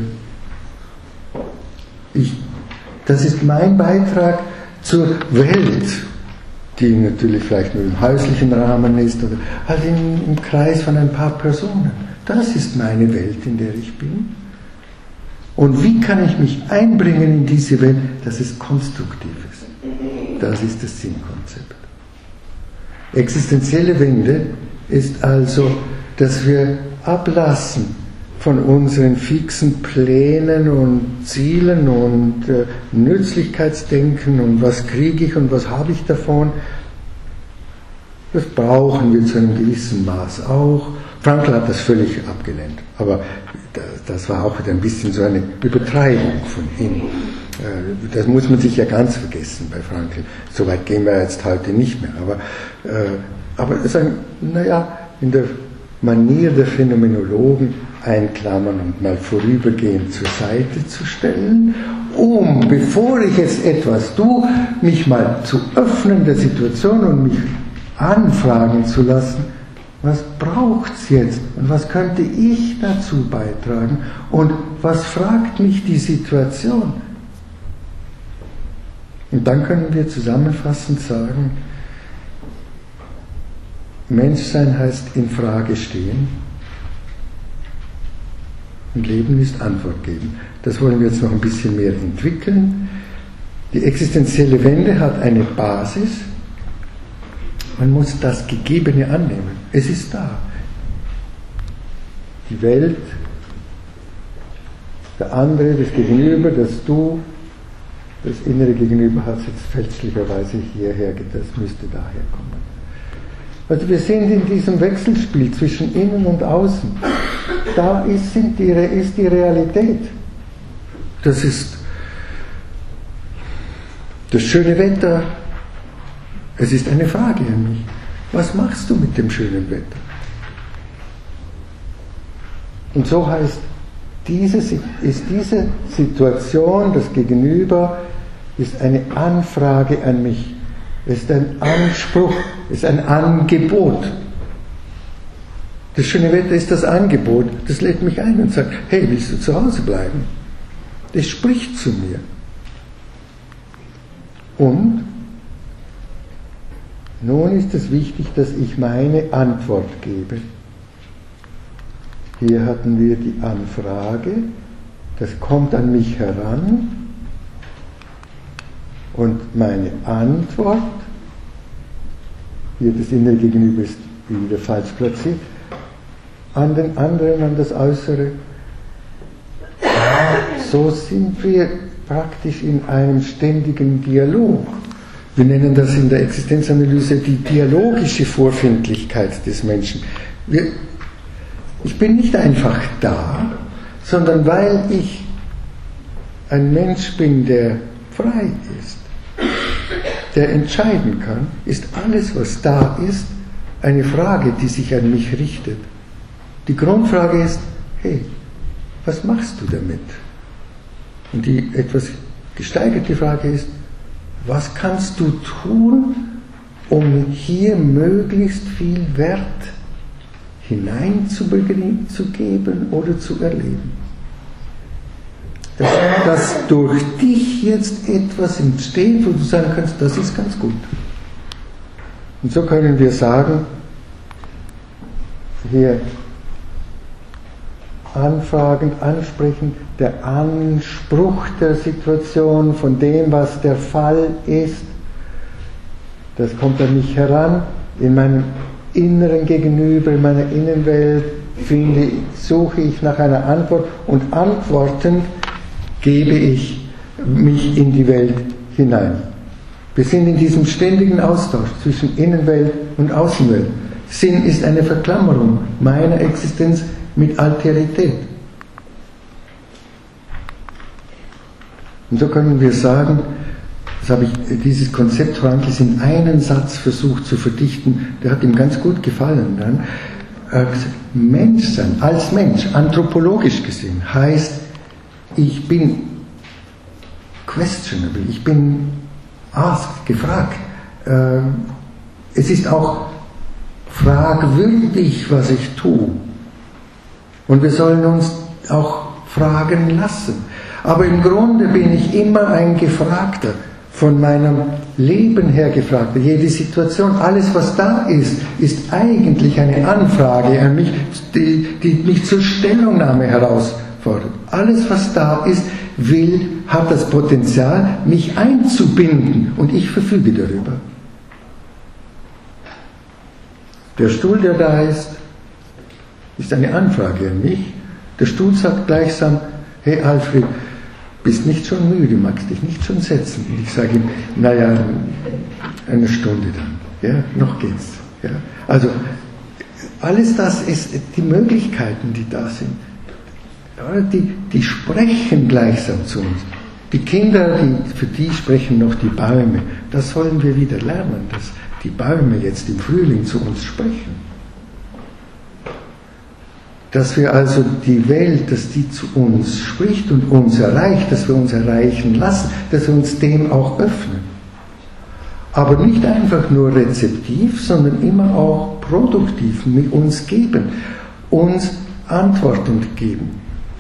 Ich, das ist mein Beitrag zur Welt, die natürlich vielleicht nur im häuslichen Rahmen ist oder halt im, im Kreis von ein paar Personen. Das ist meine Welt, in der ich bin. Und wie kann ich mich einbringen in diese Welt, dass es konstruktiv ist? Das ist das Sinnkonzept. Existenzielle Wende ist also, dass wir ablassen von unseren fixen Plänen und Zielen und äh, Nützlichkeitsdenken und was kriege ich und was habe ich davon. Das brauchen wir zu einem gewissen Maß auch. Frankl hat das völlig abgelehnt, aber das, das war auch wieder ein bisschen so eine Übertreibung von ihm. Äh, das muss man sich ja ganz vergessen bei Frankl. So weit gehen wir jetzt heute nicht mehr. Aber, äh, aber sagen, naja, in der Manier der Phänomenologen einklammern und mal vorübergehend zur Seite zu stellen, um, bevor ich jetzt etwas tue, mich mal zu öffnen der Situation und mich anfragen zu lassen, was braucht es jetzt und was könnte ich dazu beitragen und was fragt mich die Situation? Und dann können wir zusammenfassend sagen, Menschsein heißt in Frage stehen und Leben ist Antwort geben. Das wollen wir jetzt noch ein bisschen mehr entwickeln. Die existenzielle Wende hat eine Basis, Man muss das Gegebene annehmen. Es ist da. Die Welt, der andere, das Gegenüber, das Du, das innere Gegenüber hat es jetzt fälschlicherweise hierher, das müsste daher kommen. Also wir sind in diesem Wechselspiel zwischen Innen und Außen. Da ist, sind die, ist die Realität. Das ist das schöne Wetter. Es ist eine Frage an mich. Was machst du mit dem schönen Wetter? Und so heißt, diese, ist diese Situation, das Gegenüber, ist eine Anfrage an mich. Es ist ein Anspruch, es ist ein Angebot. Das schöne Wetter ist das Angebot, das lädt mich ein und sagt, hey, willst du zu Hause bleiben? Das spricht zu mir. Und nun ist es wichtig, dass ich meine Antwort gebe. Hier hatten wir die Anfrage, das kommt an mich heran und meine Antwort, hier das innere Gegenüber ist wieder falsch platziert, an den anderen, an das Äußere. So sind wir praktisch in einem ständigen Dialog. Wir nennen das in der Existenzanalyse die dialogische Vorfindlichkeit des Menschen. Wir, ich bin nicht einfach da, sondern weil ich ein Mensch bin, der frei ist, der entscheiden kann, ist alles, was da ist, eine Frage, die sich an mich richtet. Die Grundfrage ist, hey, was machst du damit? Und die etwas gesteigerte Frage ist, was kannst du tun, um hier möglichst viel Wert hineinzugeben oder zu erleben? Dass, dass durch dich jetzt etwas entsteht, wo du sagen kannst, das ist ganz gut. Und so können wir sagen, hier anfragend, ansprechend, der Anspruch der Situation, von dem, was der Fall ist, das kommt an mich heran, in meinem inneren Gegenüber, in meiner Innenwelt finde, suche ich nach einer Antwort und antwortend gebe ich mich in die Welt hinein. Wir sind in diesem ständigen Austausch zwischen Innenwelt und Außenwelt. Sinn ist eine Verklammerung meiner Existenz mit Alterität. Und so können wir sagen, das habe ich, dieses Konzept Frankls in einen Satz versucht zu verdichten, der hat ihm ganz gut gefallen dann. Er hat gesagt, Menschsein, als Mensch, anthropologisch gesehen, heißt, ich bin questionable, ich bin asked, gefragt. Es ist auch fragwürdig, was ich tue. Und wir sollen uns auch fragen lassen. Aber im Grunde bin ich immer ein Gefragter, von meinem Leben her Gefragter. Jede Situation, alles was da ist, ist eigentlich eine Anfrage an mich, die, die mich zur Stellungnahme herausfordert. Alles was da ist, will, hat das Potenzial, mich einzubinden und ich verfüge darüber. Der Stuhl, der da ist, ist eine Anfrage an mich. Der Stuhl sagt gleichsam, hey Alfred, bist nicht schon müde, magst dich nicht schon setzen? Und ich sage ihm, naja, eine Stunde dann, ja, noch geht's. Ja. Also, alles das ist die Möglichkeiten, die da sind. Die, die sprechen gleichsam zu uns. Die Kinder, die, für die sprechen noch die Bäume. Das sollen wir wieder lernen, dass die Bäume jetzt im Frühling zu uns sprechen. Dass wir also die Welt, dass die zu uns spricht und uns erreicht, dass wir uns erreichen lassen, dass wir uns dem auch öffnen. Aber nicht einfach nur rezeptiv, sondern immer auch produktiv mit uns geben, uns antwortend geben.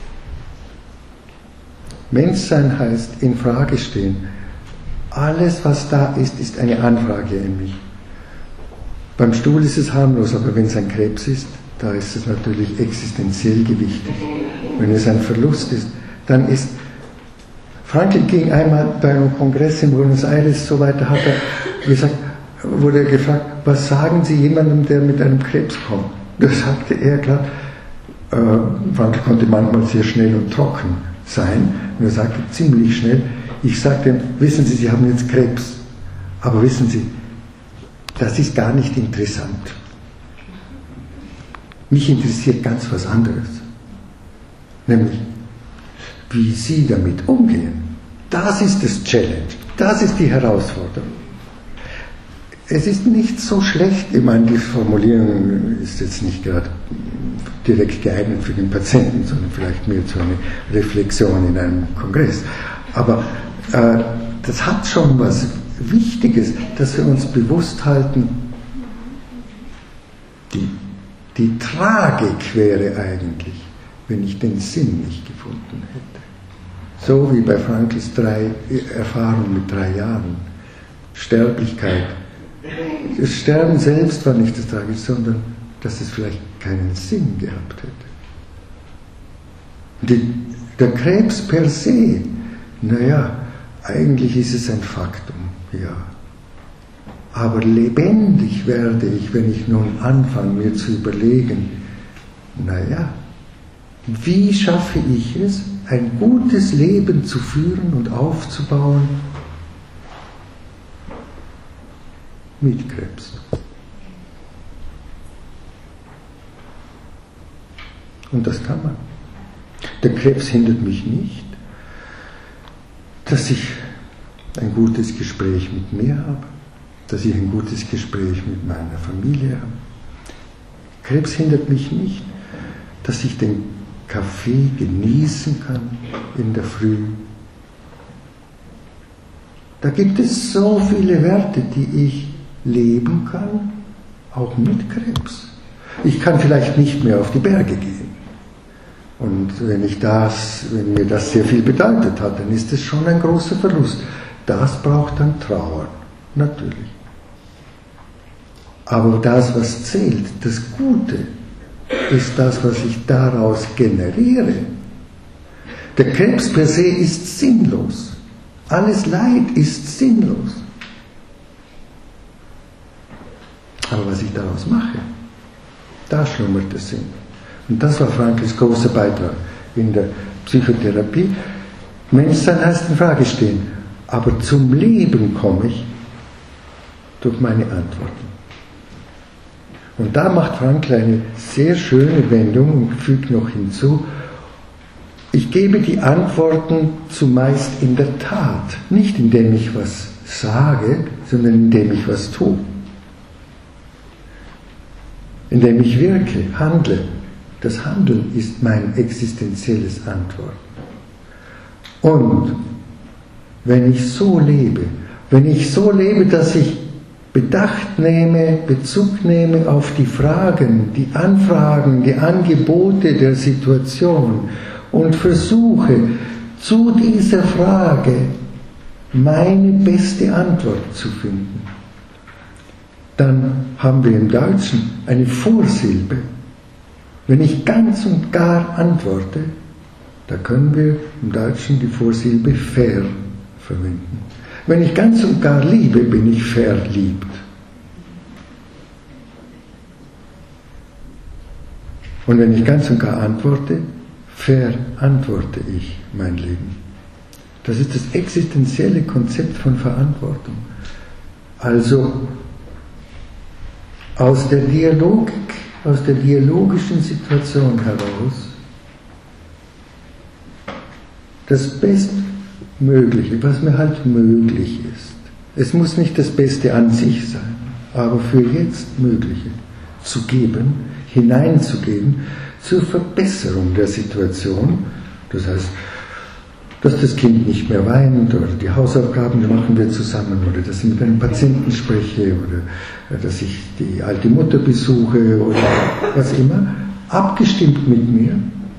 Menschsein heißt in Frage stehen. Alles, was da ist, ist eine Anfrage in mich. Beim Stuhl ist es harmlos, aber wenn es ein Krebs ist, da ist es natürlich existenziell gewichtig. Wenn es ein Verlust ist, dann ist... Frankl ging einmal bei einem Kongress in Buenos Aires, so weiter hat er gesagt, wurde er gefragt, was sagen Sie jemandem, der mit einem Krebs kommt? Da sagte er klar, äh, Frankl konnte manchmal sehr schnell und trocken sein, und er sagte ziemlich schnell, ich sagte ihm, wissen Sie, Sie haben jetzt Krebs, aber wissen Sie, das ist gar nicht interessant. Mich interessiert ganz was anderes, nämlich wie Sie damit umgehen. Das ist das Challenge, das ist die Herausforderung. Es ist nicht so schlecht, ich meine, die Formulierung ist jetzt nicht gerade direkt geeignet für den Patienten, sondern vielleicht mehr zu einer Reflexion in einem Kongress. Aber äh, das hat schon was Wichtiges, dass wir uns bewusst halten, die, die Tragik wäre eigentlich, wenn ich den Sinn nicht gefunden hätte. So wie bei Frankls drei Erfahrungen mit drei Jahren. Sterblichkeit. Das Sterben selbst war nicht das Tragische, sondern dass es vielleicht keinen Sinn gehabt hätte. Die, der Krebs per se, naja, eigentlich ist es ein Faktum, ja. Aber lebendig werde ich, wenn ich nun anfange, mir zu überlegen, naja, wie schaffe ich es, ein gutes Leben zu führen und aufzubauen mit Krebs. Und das kann man. Der Krebs hindert mich nicht, dass ich ein gutes Gespräch mit mir habe, dass ich ein gutes Gespräch mit meiner Familie habe. Krebs hindert mich nicht, dass ich den Kaffee genießen kann in der Früh. Da gibt es so viele Werte, die ich leben kann, auch mit Krebs. Ich kann vielleicht nicht mehr auf die Berge gehen. Und wenn ich das, wenn mir das sehr viel bedeutet hat, dann ist es schon ein großer Verlust. Das braucht dann Trauer, natürlich. Aber das, was zählt, das Gute, ist das, was ich daraus generiere. Der Krebs per se ist sinnlos. Alles Leid ist sinnlos. Aber was ich daraus mache, da schlummert der Sinn. Und das war Frankls großer Beitrag in der Psychotherapie. Menschsein heißt in Frage stehen, aber zum Leben komme ich durch meine Antworten. Und da macht Frankl eine sehr schöne Wendung und fügt noch hinzu, ich gebe die Antworten zumeist in der Tat, nicht indem ich was sage, sondern indem ich was tue. Indem ich wirke, handle. Das Handeln ist mein existenzielles Antworten. Und wenn ich so lebe, wenn ich so lebe, dass ich Bedacht nehme, Bezug nehme auf die Fragen, die Anfragen, die Angebote der Situation und versuche, zu dieser Frage meine beste Antwort zu finden, dann haben wir im Deutschen eine Vorsilbe. Wenn ich ganz und gar antworte, da können wir im Deutschen die Vorsilbe ver verwenden. Wenn ich ganz und gar liebe, bin ich verliebt. Und wenn ich ganz und gar antworte, verantworte ich mein Leben. Das ist das existenzielle Konzept von Verantwortung. Also aus der Dialogik, aus der dialogischen Situation heraus das Bestmögliche, was mir halt möglich ist. Es muss nicht das Beste an sich sein, aber für jetzt Mögliche zu geben, hineinzugeben zur Verbesserung der Situation. Das heißt, dass das Kind nicht mehr weint oder die Hausaufgaben die machen wir zusammen oder dass ich mit einem Patienten spreche oder dass ich die alte Mutter besuche oder was immer, abgestimmt mit mir.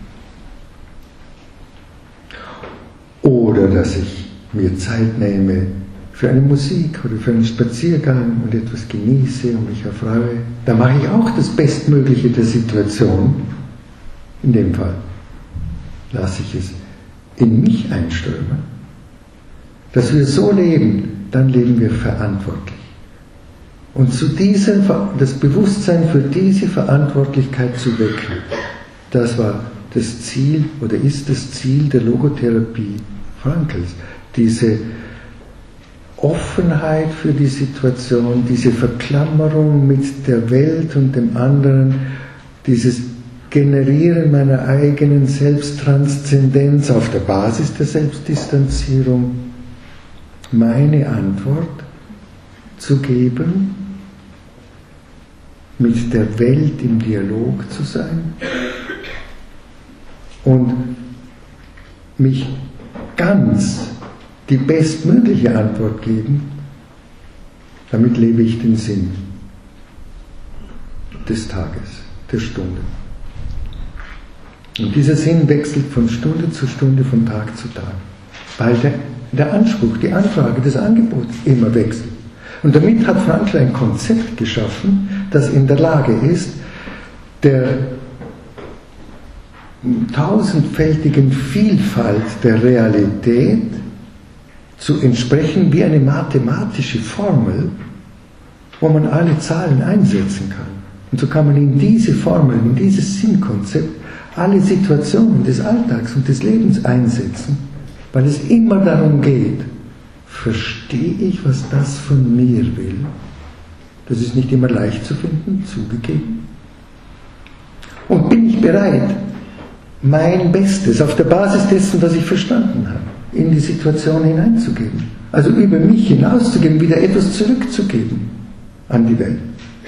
Oder dass ich mir Zeit nehme für eine Musik oder für einen Spaziergang und etwas genieße und mich erfreue. Da mache ich auch das Bestmögliche der Situation. In dem Fall lasse ich es in mich einströmen. Dass wir so leben, dann leben wir verantwortlich. Und zu diesem, das Bewusstsein für diese Verantwortlichkeit zu wecken, das war das Ziel oder ist das Ziel der Logotherapie Frankls. Diese Offenheit für die Situation, diese Verklammerung mit der Welt und dem anderen, dieses Generieren meiner eigenen Selbsttranszendenz auf der Basis der Selbstdistanzierung, meine Antwort zu geben, mit der Welt im Dialog zu sein und mich ganz die bestmögliche Antwort geben, damit lebe ich den Sinn des Tages, der Stunde. Und dieser Sinn wechselt von Stunde zu Stunde, von Tag zu Tag, weil der, der Anspruch, die Anfrage, das Angebot immer wechselt. Und damit hat Frankl ein Konzept geschaffen, das in der Lage ist, der tausendfältigen Vielfalt der Realität zu entsprechen wie eine mathematische Formel, wo man alle Zahlen einsetzen kann. Und so kann man in diese Formel, in dieses Sinnkonzept alle Situationen des Alltags und des Lebens einsetzen, weil es immer darum geht, verstehe ich, was das von mir will? Das ist nicht immer leicht zu finden, zugegeben. Und bin ich bereit, mein Bestes auf der Basis dessen, was ich verstanden habe, in die Situation hineinzugeben? Also über mich hinauszugeben, wieder etwas zurückzugeben an die Welt.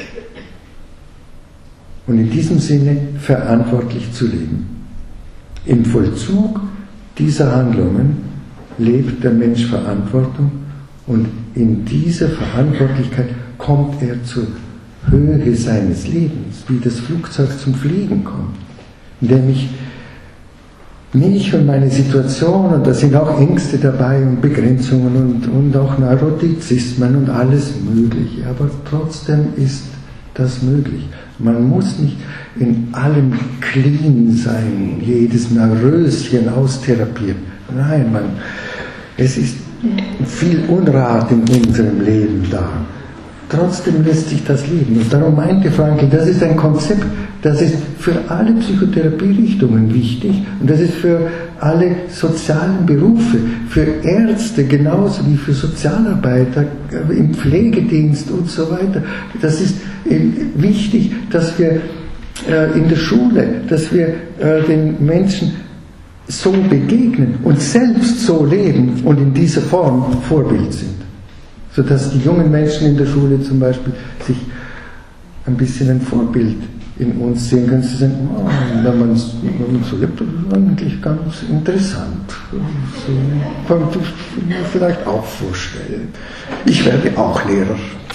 Und in diesem Sinne verantwortlich zu leben. Im Vollzug dieser Handlungen lebt der Mensch Verantwortung und in dieser Verantwortlichkeit kommt er zur Höhe seines Lebens, wie das Flugzeug zum Fliegen kommt, indem ich mich und meine Situation, und da sind auch Ängste dabei und Begrenzungen und, und auch Neurotizismen und alles Mögliche, aber trotzdem ist das möglich. Man muss nicht in allem clean sein, jedes Neuröschen austherapieren. Nein, man, es ist viel Unrat in unserem Leben da. Trotzdem lässt sich das leben. Und darum meinte Frankl, das ist ein Konzept, das ist für alle Psychotherapierichtungen wichtig und das ist für alle sozialen Berufe, für Ärzte genauso wie für Sozialarbeiter, im Pflegedienst und so weiter. Das ist wichtig, dass wir in der Schule, dass wir den Menschen so begegnen und selbst so leben und in dieser Form Vorbild sind. Sodass die jungen Menschen in der Schule zum Beispiel sich ein bisschen ein Vorbild in uns sehen können. Sie sagen, oh, wenn man so lebt, das ist eigentlich ganz interessant. So könnte ich mir vielleicht auch vorstellen. Ich werde auch Lehrer.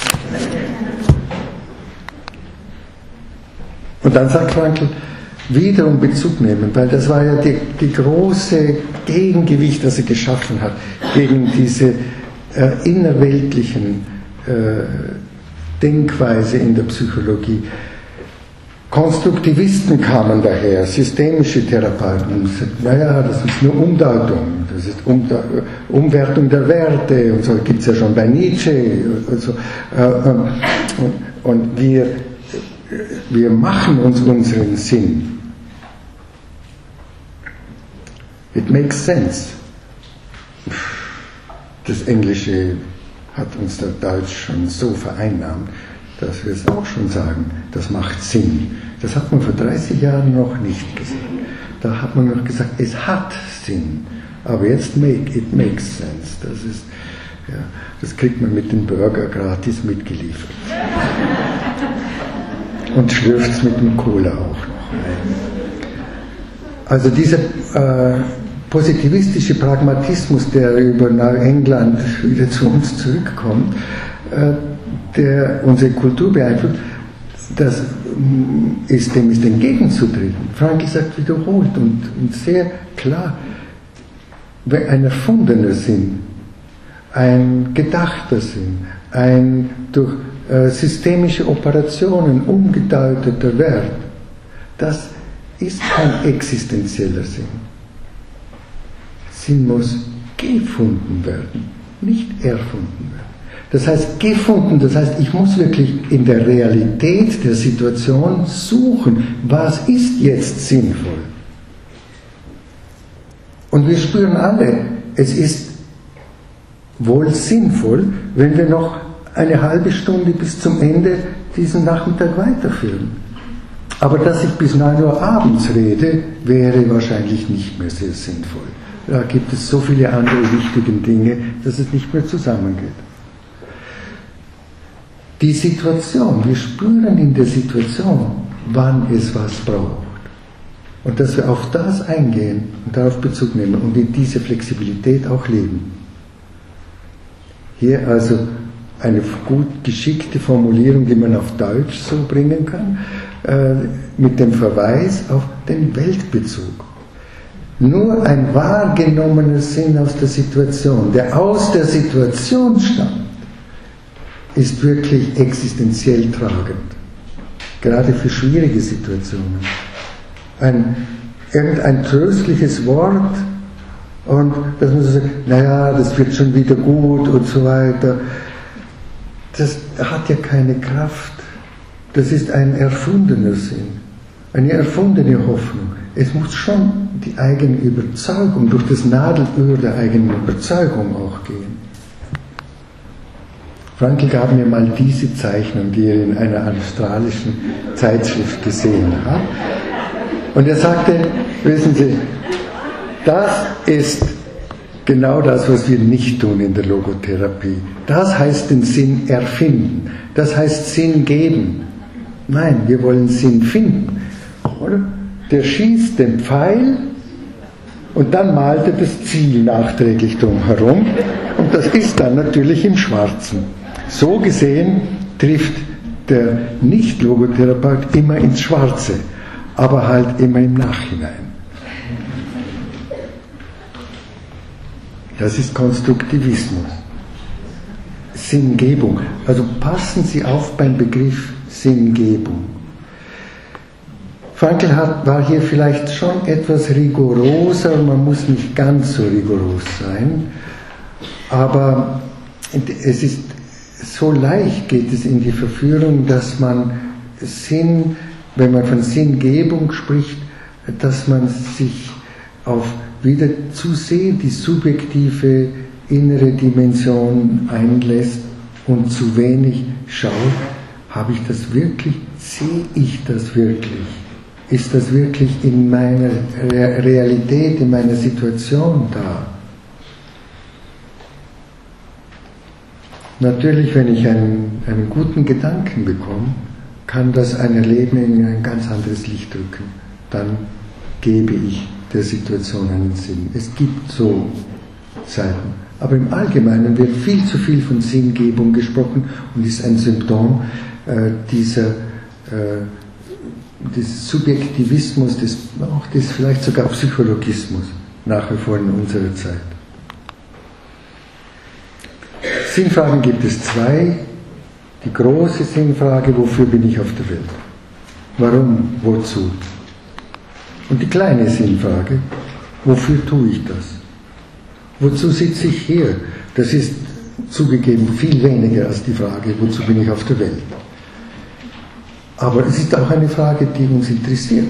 Und dann sagt Frankl, wiederum Bezug nehmen, weil das war ja die, die große Gegengewicht, das er geschaffen hat, gegen diese äh, innerweltlichen äh, Denkweise in der Psychologie. Konstruktivisten kamen daher, systemische Therapeuten, und sagten, naja, das ist nur Umdeutung, das ist Umda- Umwertung der Werte, und so gibt es ja schon bei Nietzsche. Und, so. und, und wir, wir machen uns unseren Sinn. It makes sense. Das Englische hat uns der Deutsch schon so vereinnahmt, dass wir es auch schon sagen, das macht Sinn. Das hat man vor dreißig Jahren noch nicht gesagt. Da hat man noch gesagt, es hat Sinn. Aber jetzt make, it makes sense. Das ist, ja, das kriegt man mit dem Burger gratis mitgeliefert. Und schlürft es mit dem Cola auch noch ein. Also dieser äh, positivistische Pragmatismus, der über Neuengland wieder zu uns zurückkommt, äh, der unsere Kultur beeinflusst, das ist dem ist entgegenzutreten. Frankl sagt wiederholt und, und sehr klar, ein erfundener Sinn, ein gedachter Sinn, ein durch äh, systemische Operationen umgedeuteter Wert, das ist kein existenzieller Sinn. Sinn muss gefunden werden, nicht erfunden werden. Das heißt, gefunden, das heißt, ich muss wirklich in der Realität der Situation suchen, was ist jetzt sinnvoll. Und wir spüren alle, es ist wohl sinnvoll, wenn wir noch eine halbe Stunde bis zum Ende diesen Nachmittag weiterführen. Aber dass ich bis neun Uhr abends rede, wäre wahrscheinlich nicht mehr sehr sinnvoll. Da gibt es so viele andere wichtige Dinge, dass es nicht mehr zusammengeht. Die Situation, wir spüren in der Situation, wann es was braucht. Und dass wir auf das eingehen und darauf Bezug nehmen und in diese Flexibilität auch leben. Hier also eine gut geschickte Formulierung, die man auf Deutsch so bringen kann, äh, mit dem Verweis auf den Weltbezug. Nur ein wahrgenommener Sinn aus der Situation, der aus der Situation stammt, ist wirklich existenziell tragend. Gerade für schwierige Situationen. Ein, irgendein tröstliches Wort und dass man so sagt, naja, das wird schon wieder gut und so weiter. Das hat ja keine Kraft. Das ist ein erfundener Sinn, eine erfundene Hoffnung. Es muss schon die eigene Überzeugung, durch das Nadelöhr der eigenen Überzeugung auch gehen. Frankl gab mir mal diese Zeichnung, die er in einer australischen Zeitschrift gesehen hat. Und er sagte, wissen Sie, das ist genau das, was wir nicht tun in der Logotherapie. Das heißt den Sinn erfinden. Das heißt Sinn geben. Nein, wir wollen Sinn finden. Oder? Der schießt den Pfeil und dann malt er das Ziel nachträglich drumherum. Und das ist dann natürlich im Schwarzen. So gesehen trifft der Nicht-Logotherapeut immer ins Schwarze, aber halt immer im Nachhinein. Das ist Konstruktivismus. Sinngebung. Also passen Sie auf beim Begriff Sinngebung. Frankl hat, war hier vielleicht schon etwas rigoroser, man muss nicht ganz so rigoros sein, aber es ist so leicht, geht es in die Verführung, dass man Sinn, wenn man von Sinngebung spricht, dass man sich auf wieder zu sehr die subjektive innere Dimension einlässt und zu wenig schaut, habe ich das wirklich, sehe ich das wirklich? Ist das wirklich in meiner Realität, in meiner Situation da? Natürlich, wenn ich einen, einen guten Gedanken bekomme, kann das ein Erleben in ein ganz anderes Licht rücken. Dann gebe ich der Situation einen Sinn. Es gibt so Zeiten. Aber im Allgemeinen wird viel zu viel von Sinngebung gesprochen und ist ein Symptom äh, dieser äh, des Subjektivismus, des, auch des vielleicht sogar Psychologismus nach wie vor in unserer Zeit. Sinnfragen gibt es zwei. Die große Sinnfrage, wofür bin ich auf der Welt? Warum? Wozu? Und die kleine Sinnfrage, wofür tue ich das? Wozu sitze ich hier? Das ist zugegeben viel weniger als die Frage, wozu bin ich auf der Welt? Aber es ist auch eine Frage, die uns interessiert.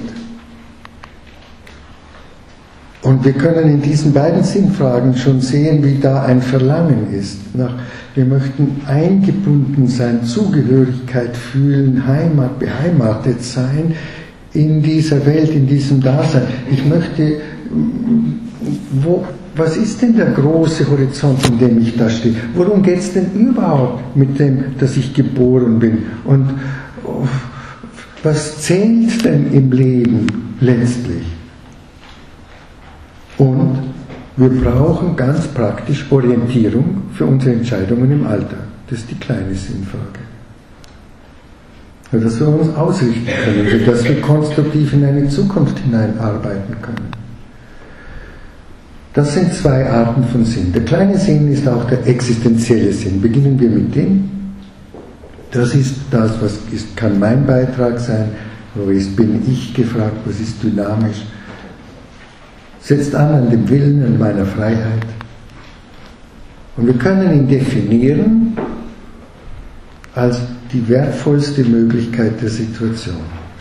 Und wir können in diesen beiden Sinnfragen schon sehen, wie da ein Verlangen ist. Nach, wir möchten eingebunden sein, Zugehörigkeit fühlen, Heimat, beheimatet sein in dieser Welt, in diesem Dasein. Ich möchte, wo, was ist denn der große Horizont, in dem ich da stehe? Worum geht es denn überhaupt mit dem, dass ich geboren bin? Und was zählt denn im Leben letztlich? Und wir brauchen ganz praktisch Orientierung für unsere Entscheidungen im Alter. Das ist die kleine Sinnfrage. Dass wir uns ausrichten können, dass wir konstruktiv in eine Zukunft hineinarbeiten können. Das sind zwei Arten von Sinn. Der kleine Sinn ist auch der existenzielle Sinn. Beginnen wir mit dem. Das ist das, was ist, kann mein Beitrag sein. Wo ist, bin ich gefragt, was ist dynamisch. Setzt an an dem Willen, an meiner Freiheit. Und wir können ihn definieren als die wertvollste Möglichkeit der Situation.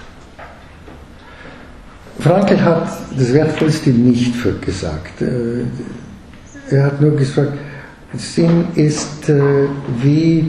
Frankl hat das Wertvollste nicht gesagt. Er hat nur gesagt, Sinn ist wie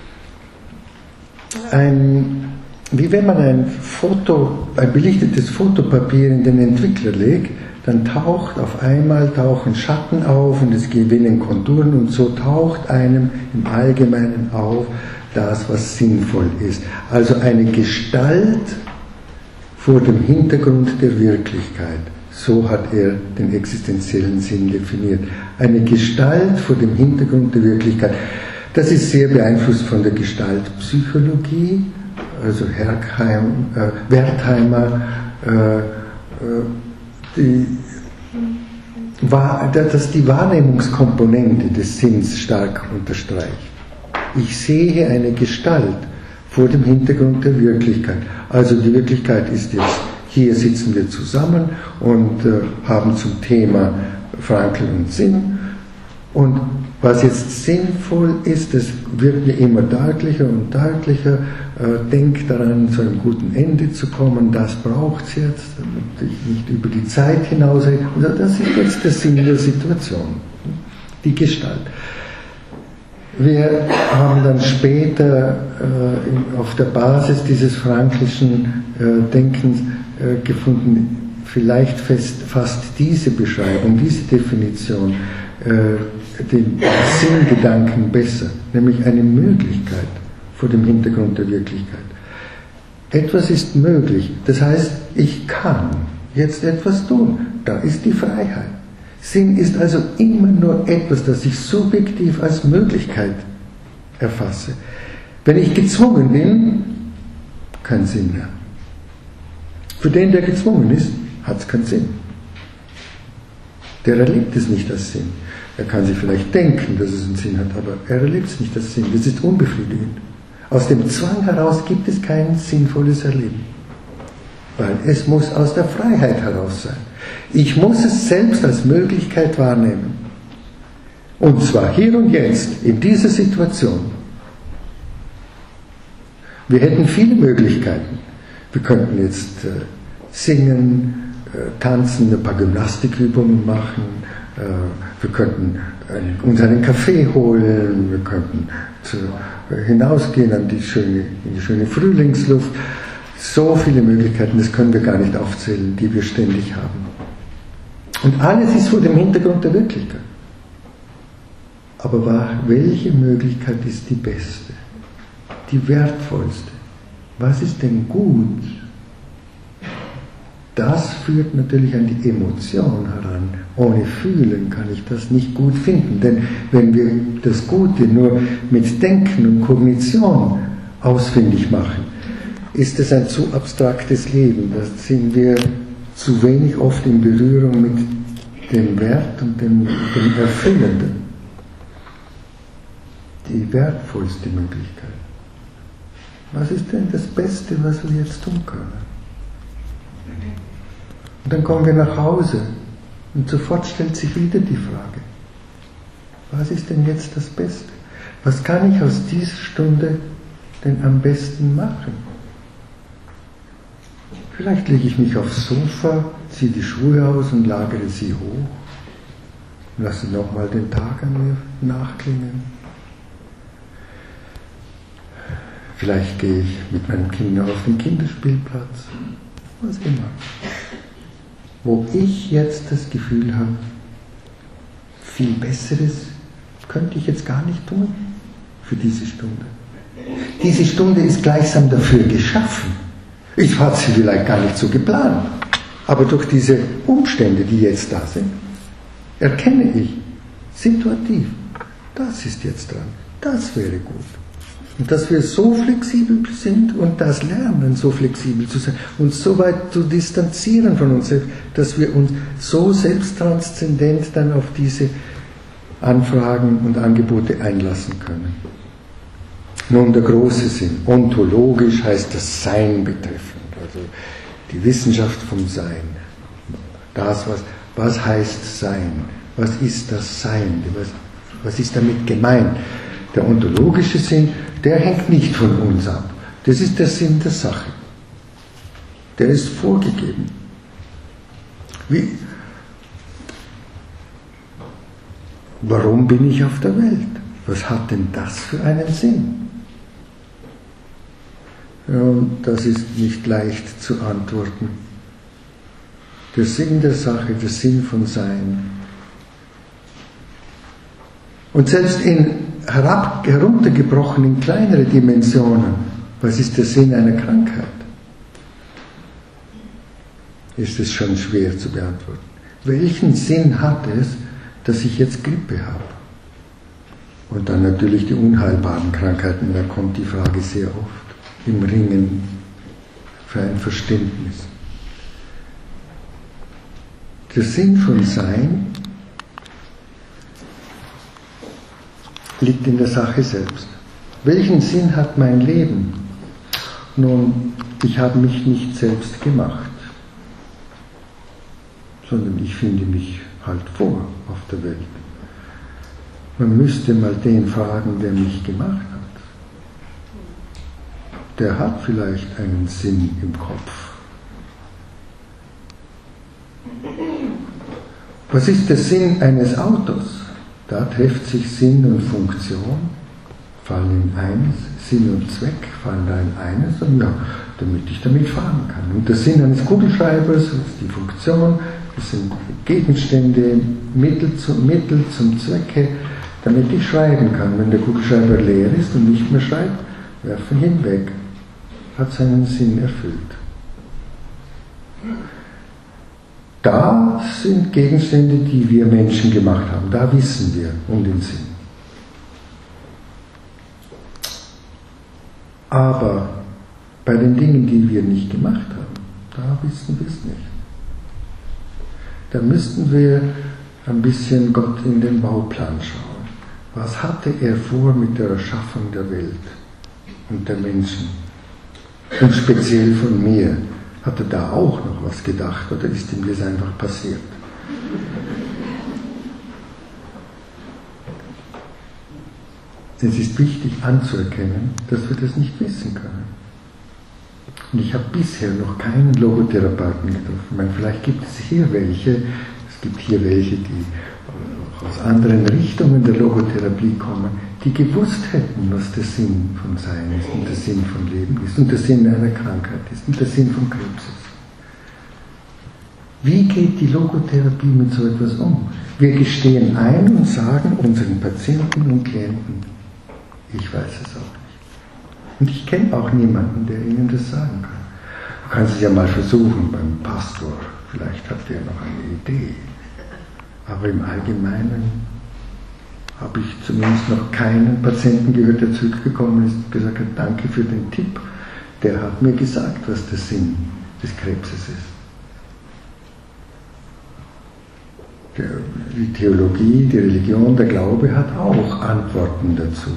ein, wie wenn man ein Foto, ein belichtetes Fotopapier in den Entwickler legt, dann taucht auf einmal tauchen Schatten auf und es gewinnen Konturen und so taucht einem im Allgemeinen auf das, was sinnvoll ist. Also eine Gestalt vor dem Hintergrund der Wirklichkeit. So hat er den existenziellen Sinn definiert. Eine Gestalt vor dem Hintergrund der Wirklichkeit. Das ist sehr beeinflusst von der Gestaltpsychologie, also Herkheim, äh, Wertheimer, äh, äh, die, war, das die Wahrnehmungskomponente des Sinns stark unterstreicht. Ich sehe eine Gestalt vor dem Hintergrund der Wirklichkeit. Also die Wirklichkeit ist jetzt, hier sitzen wir zusammen und äh, haben zum Thema Frankl und Sinn. Und was jetzt sinnvoll ist, das wird mir immer deutlicher und deutlicher. Äh, denk daran, zu einem guten Ende zu kommen, das braucht es jetzt, damit ich nicht über die Zeit hinaus rede. Also das ist jetzt der Sinn der Situation, die Gestalt. Wir haben dann später äh, auf der Basis dieses franklischen äh, Denkens äh, gefunden, vielleicht fest, fast diese Beschreibung, diese Definition, äh, den Sinngedanken besser, nämlich eine Möglichkeit vor dem Hintergrund der Wirklichkeit. Etwas ist möglich, das heißt, ich kann jetzt etwas tun, da ist die Freiheit. Sinn ist also immer nur etwas, das ich subjektiv als Möglichkeit erfasse. Wenn ich gezwungen bin, kein Sinn mehr. Für den, der gezwungen ist, hat es keinen Sinn. Der erlebt es nicht als Sinn. Er kann sich vielleicht denken, dass es einen Sinn hat, aber er erlebt es nicht als Sinn. Das ist unbefriedigend. Aus dem Zwang heraus gibt es kein sinnvolles Erleben. Weil es muss aus der Freiheit heraus sein. Ich muss es selbst als Möglichkeit wahrnehmen. Und zwar hier und jetzt, in dieser Situation. Wir hätten viele Möglichkeiten. Wir könnten jetzt äh, singen, äh, tanzen, ein paar Gymnastikübungen machen. Äh, wir könnten einen, uns einen Kaffee holen. Wir könnten zu, äh, hinausgehen an die schöne, in die schöne Frühlingsluft. So viele Möglichkeiten, das können wir gar nicht aufzählen, die wir ständig haben. Und alles ist vor dem Hintergrund der Wirklichkeit. Aber welche Möglichkeit ist die beste? Die wertvollste? Was ist denn gut? Das führt natürlich an die Emotion heran. Ohne Fühlen kann ich das nicht gut finden. Denn wenn wir das Gute nur mit Denken und Kognition ausfindig machen, ist es ein zu abstraktes Leben. Da sind wir zu wenig oft in Berührung mit dem Wert und dem, dem Erfüllenden. Die wertvollste Möglichkeit. Was ist denn das Beste, was wir jetzt tun können? Und dann kommen wir nach Hause und sofort stellt sich wieder die Frage, was ist denn jetzt das Beste? Was kann ich aus dieser Stunde denn am besten machen? Vielleicht lege ich mich aufs Sofa, ziehe die Schuhe aus und lagere sie hoch und lasse nochmal den Tag an mir nachklingen. Vielleicht gehe ich mit meinem Kind auf den Kinderspielplatz, was immer. Wo ich jetzt das Gefühl habe, viel Besseres könnte ich jetzt gar nicht tun für diese Stunde. Diese Stunde ist gleichsam dafür geschaffen. Ich hatte sie vielleicht gar nicht so geplant, aber durch diese Umstände, die jetzt da sind, erkenne ich situativ, das ist jetzt dran, das wäre gut. Und dass wir so flexibel sind und das lernen, so flexibel zu sein, uns so weit zu distanzieren von uns selbst, dass wir uns so selbsttranszendent dann auf diese Anfragen und Angebote einlassen können. Nun der große Sinn. Ontologisch heißt das Sein betreffend, also die Wissenschaft vom Sein. Das, was, was heißt Sein? Was ist das Sein? Was, was ist damit gemeint? Der ontologische Sinn, der hängt nicht von uns ab. Das ist der Sinn der Sache. Der ist vorgegeben. Wie? Warum bin ich auf der Welt? Was hat denn das für einen Sinn? Ja, und das ist nicht leicht zu antworten. Der Sinn der Sache, der Sinn von Sein. Und selbst in herab, heruntergebrochen in kleinere Dimensionen, was ist der Sinn einer Krankheit? Ist es schon schwer zu beantworten. Welchen Sinn hat es, dass ich jetzt Grippe habe? Und dann natürlich die unheilbaren Krankheiten, da kommt die Frage sehr oft im Ringen für ein Verständnis. Der Sinn von Sein liegt in der Sache selbst. Welchen Sinn hat mein Leben? Nun, ich habe mich nicht selbst gemacht, sondern ich finde mich halt vor auf der Welt. Man müsste mal den fragen, der mich gemacht hat. Der hat vielleicht einen Sinn im Kopf. Was ist der Sinn eines Autos? Da trifft sich Sinn und Funktion, fallen in eines, Sinn und Zweck fallen da in eines, und ja, damit ich damit fahren kann. Und der Sinn eines Kugelschreibers ist die Funktion, das sind Gegenstände, Mittel zum, Mittel zum Zwecke, damit ich schreiben kann. Wenn der Kugelschreiber leer ist und nicht mehr schreibt, werfen ihn weg. Hat seinen Sinn erfüllt. Da sind Gegenstände, die wir Menschen gemacht haben. Da wissen wir um den Sinn. Aber bei den Dingen, die wir nicht gemacht haben, da wissen wir es nicht. Da müssten wir ein bisschen Gott in den Bauplan schauen. Was hatte er vor mit der Erschaffung der Welt und der Menschen? Und speziell von mir. Hat er da auch noch was gedacht oder ist ihm das einfach passiert? Es ist wichtig anzuerkennen, dass wir das nicht wissen können. Und ich habe bisher noch keinen Logotherapeuten getroffen. Ich meine, vielleicht gibt es hier welche, es gibt hier welche, die aus anderen Richtungen der Logotherapie kommen, die gewusst hätten, was der Sinn von Sein ist und der Sinn von Leben ist und der Sinn einer Krankheit ist und der Sinn von Krebs ist. Wie geht die Logotherapie mit so etwas um? Wir gestehen ein und sagen unseren Patienten und Klienten, ich weiß es auch nicht. Und ich kenne auch niemanden, der ihnen das sagen kann. Du kannst es ja mal versuchen beim Pastor, vielleicht hat der noch eine Idee. Aber im Allgemeinen habe ich zumindest noch keinen Patienten gehört, der zurückgekommen ist und gesagt hat, danke für den Tipp. Der hat mir gesagt, was der Sinn des Krebses ist. Der, die Theologie, die Religion, der Glaube hat auch Antworten dazu.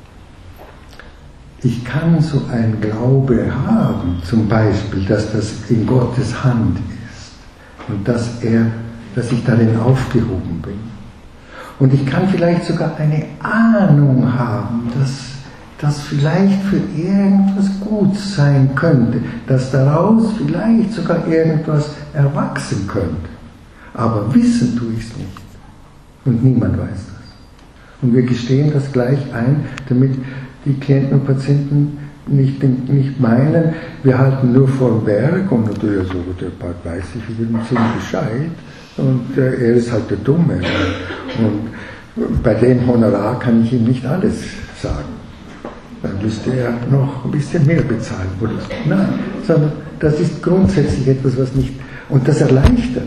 Ich kann so einen Glaube haben, zum Beispiel, dass das in Gottes Hand ist und dass er dass ich darin aufgehoben bin. Und ich kann vielleicht sogar eine Ahnung haben, dass das vielleicht für irgendwas gut sein könnte, dass daraus vielleicht sogar irgendwas erwachsen könnte. Aber wissen tue ich es nicht. Und niemand weiß das. Und wir gestehen das gleich ein, damit die Klienten und Patienten nicht, nicht meinen, wir halten nur vor dem Berg und natürlich, also der Part weiß ich über den Sinn Bescheid. Und äh, er ist halt der Dumme. Und bei dem Honorar kann ich ihm nicht alles sagen. Dann müsste er noch ein bisschen mehr bezahlen. Oder so. Nein, sondern das ist grundsätzlich etwas, was nicht... Und das erleichtert.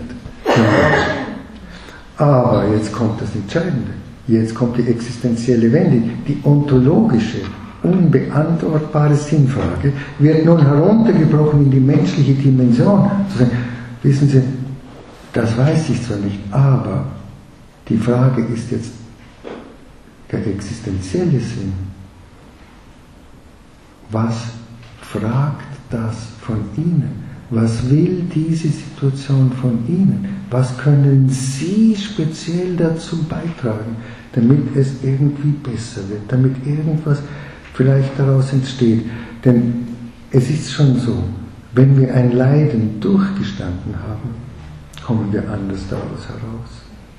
Aber jetzt kommt das Entscheidende. Jetzt kommt die existenzielle Wende. Die ontologische, unbeantwortbare Sinnfrage wird nun heruntergebrochen in die menschliche Dimension. Zu sagen, wissen Sie, das weiß ich zwar nicht, aber die Frage ist jetzt der existenzielle Sinn. Was fragt das von Ihnen? Was will diese Situation von Ihnen? Was können Sie speziell dazu beitragen, damit es irgendwie besser wird, damit irgendwas vielleicht daraus entsteht? Denn es ist schon so, wenn wir ein Leiden durchgestanden haben, kommen wir anders daraus heraus.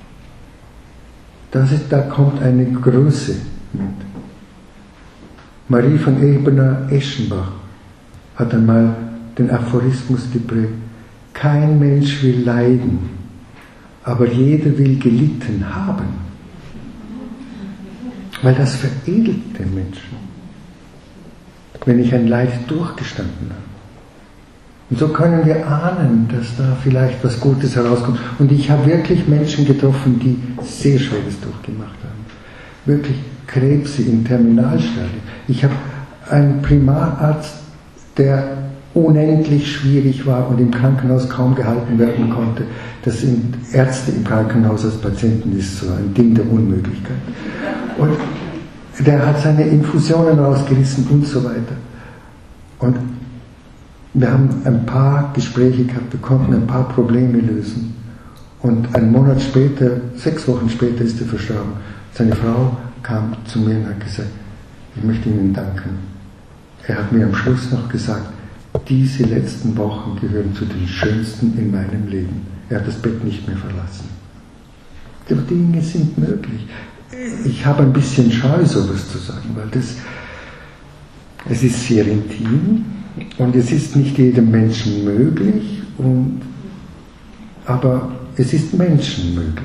Das ist, da kommt eine Größe mit. Marie von Eberner-Eschenbach hat einmal den Aphorismus geprägt: Kein Mensch will leiden, aber jeder will gelitten haben. Weil das veredelt den Menschen, wenn ich ein Leid durchgestanden habe. Und so können wir ahnen, dass da vielleicht was Gutes herauskommt. Und ich habe wirklich Menschen getroffen, die sehr Schweres durchgemacht haben. Wirklich Krebse im Terminalstadium. Ich habe einen Primararzt, der unendlich schwierig war und im Krankenhaus kaum gehalten werden konnte. Das sind Ärzte im Krankenhaus als Patienten, ist so ein Ding der Unmöglichkeit. Und der hat seine Infusionen rausgerissen und so weiter. Und wir haben ein paar Gespräche gehabt, wir konnten ein paar Probleme lösen. Und einen Monat später, sechs Wochen später ist er verstorben. Seine Frau kam zu mir und hat gesagt, ich möchte Ihnen danken. Er hat mir am Schluss noch gesagt, diese letzten Wochen gehören zu den schönsten in meinem Leben. Er hat das Bett nicht mehr verlassen. Die Dinge sind möglich. Ich habe ein bisschen Scheu, sowas zu sagen, weil das, es ist sehr intim und es ist nicht jedem Menschen möglich, und, aber es ist Menschen möglich.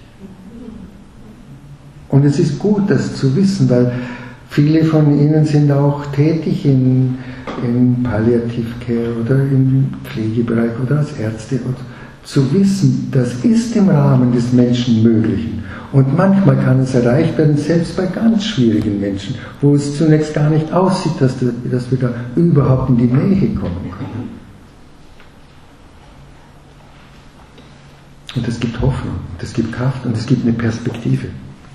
Und es ist gut, das zu wissen, weil viele von Ihnen sind auch tätig in, in Palliative-Care oder im Pflegebereich oder als Ärzte. Und zu wissen, das ist im Rahmen des Menschenmöglichen. Und manchmal kann es erreicht werden, selbst bei ganz schwierigen Menschen, wo es zunächst gar nicht aussieht, dass, dass wir da überhaupt in die Nähe kommen können. Und es gibt Hoffnung, und es gibt Kraft und es gibt eine Perspektive.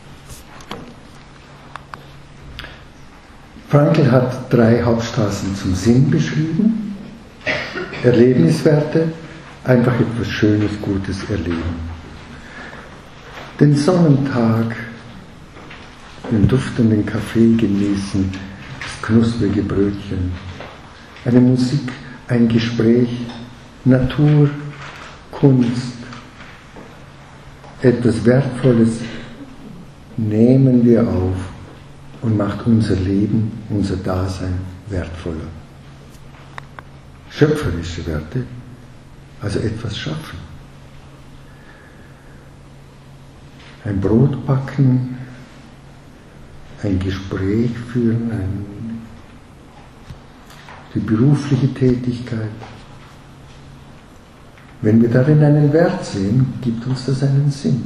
Frankl hat drei Hauptstraßen zum Sinn beschrieben. Erlebniswerte, einfach etwas Schönes, Gutes erleben. Den Sonnentag, den duftenden Kaffee genießen, das knusprige Brötchen, eine Musik, ein Gespräch, Natur, Kunst, etwas Wertvolles nehmen wir auf und macht unser Leben, unser Dasein wertvoller. Schöpferische Werte, also etwas schaffen. Ein Brot backen, ein Gespräch führen, ein, die berufliche Tätigkeit. Wenn wir darin einen Wert sehen, gibt uns das einen Sinn.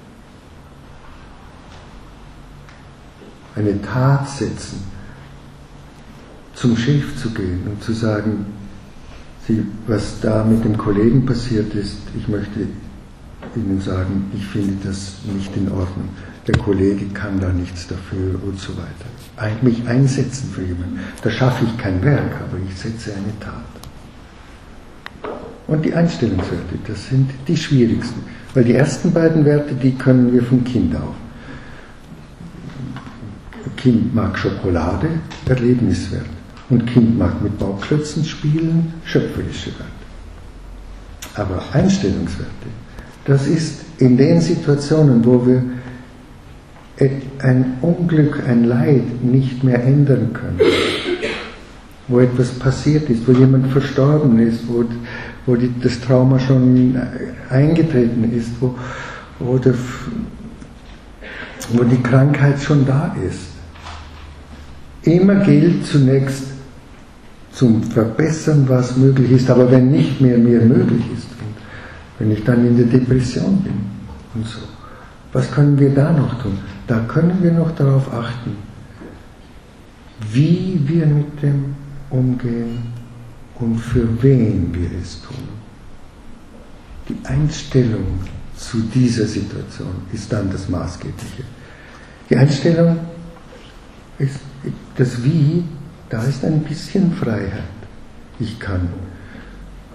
Eine Tat setzen, zum Chef zu gehen und zu sagen, Sie, was da mit dem Kollegen passiert ist, ich möchte Ihnen sagen, ich finde das nicht in Ordnung. Der Kollege kann da nichts dafür und so weiter. Mich einsetzen für jemanden. Da schaffe ich kein Werk, aber ich setze eine Tat. Und die Einstellungswerte, das sind die schwierigsten. Weil die ersten beiden Werte, die können wir vom Kind auf. Kind mag Schokolade, Erlebniswert. Und Kind mag mit Bauklötzen spielen, schöpferische Werte. Aber Einstellungswerte, das ist in den Situationen, wo wir ein Unglück, ein Leid nicht mehr ändern können, wo etwas passiert ist, wo jemand verstorben ist, wo, wo die, das Trauma schon eingetreten ist, wo, wo, der, wo die Krankheit schon da ist. Immer gilt zunächst zum Verbessern, was möglich ist, aber wenn nicht mehr mehr möglich ist, wenn ich dann in der Depression bin und so, was können wir da noch tun? Da können wir noch darauf achten, wie wir mit dem umgehen und für wen wir es tun. Die Einstellung zu dieser Situation ist dann das Maßgebliche. Die Einstellung ist das Wie, da ist ein bisschen Freiheit. Ich kann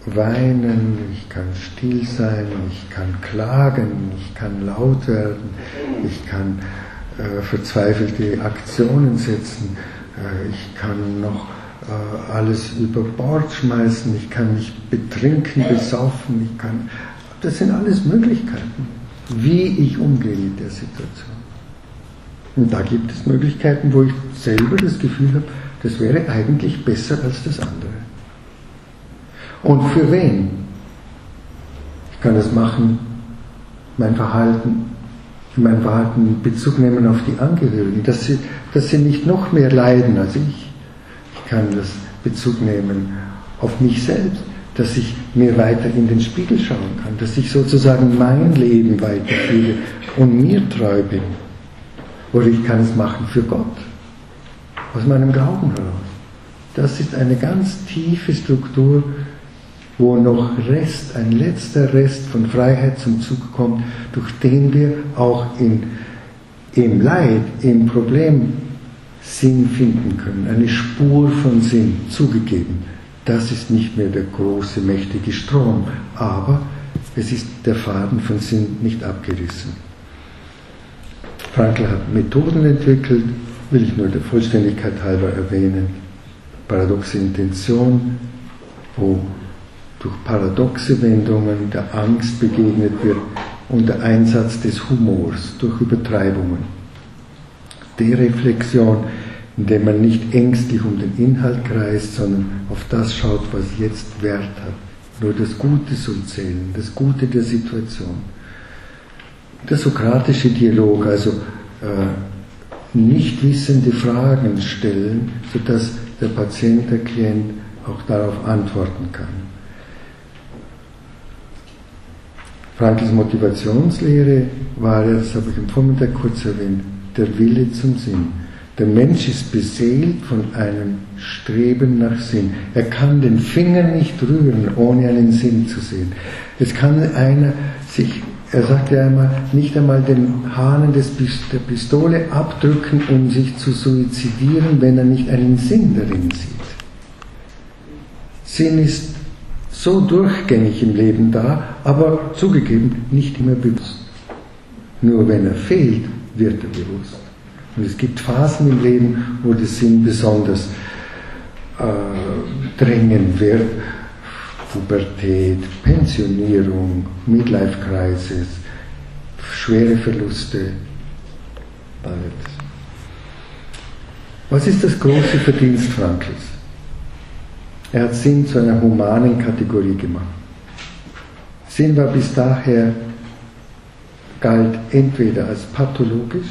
weinen, ich kann still sein, ich kann klagen, ich kann laut werden, ich kann äh, verzweifelte Aktionen setzen, äh, ich kann noch äh, alles über Bord schmeißen, ich kann mich betrinken, besaufen, ich kann, das sind alles Möglichkeiten, wie ich umgehe mit der Situation. Und da gibt es Möglichkeiten, wo ich selber das Gefühl habe, das wäre eigentlich besser als das andere. Und für wen? Ich kann das machen, mein Verhalten, mein Verhalten Bezug nehmen auf die Angehörigen, dass sie, dass sie nicht noch mehr leiden als ich. Ich kann das Bezug nehmen auf mich selbst, dass ich mir weiter in den Spiegel schauen kann, dass ich sozusagen mein Leben weiterführe und mir treu bin. Oder ich kann es machen für Gott, aus meinem Glauben heraus. Das ist eine ganz tiefe Struktur, wo noch Rest, ein letzter Rest von Freiheit zum Zug kommt, durch den wir auch in, im Leid, im Problem Sinn finden können, eine Spur von Sinn, zugegeben. Das ist nicht mehr der große, mächtige Strom, aber es ist der Faden von Sinn nicht abgerissen. Frankl hat Methoden entwickelt, will ich nur der Vollständigkeit halber erwähnen. Paradoxe Intention, wo durch paradoxe Wendungen der Angst begegnet wird und der Einsatz des Humors durch Übertreibungen. Dereflexion, indem man nicht ängstlich um den Inhalt kreist, sondern auf das schaut, was jetzt Wert hat. Nur das Gute soll zählen, das Gute der Situation. Der sokratische Dialog, also äh, nicht wissende Fragen stellen, sodass der Patient, der Klient auch darauf antworten kann. Frankls Motivationslehre war, das habe ich am Vormittag kurz erwähnt, der Wille zum Sinn. Der Mensch ist beseelt von einem Streben nach Sinn. Er kann den Finger nicht rühren, ohne einen Sinn zu sehen. Es kann einer sich, er sagte einmal, nicht einmal den Hahn des, der Pistole abdrücken, um sich zu suizidieren, wenn er nicht einen Sinn darin sieht. Sinn ist so durchgängig im Leben da, aber zugegeben nicht immer bewusst. Nur wenn er fehlt, wird er bewusst. Und es gibt Phasen im Leben, wo der Sinn besonders äh, drängend wird. Pubertät, Pensionierung, Midlife-Crisis, schwere Verluste, alles. Was ist das große Verdienst Frankls? Er hat Sinn zu einer humanen Kategorie gemacht. Sinn war bis daher, galt entweder als pathologisch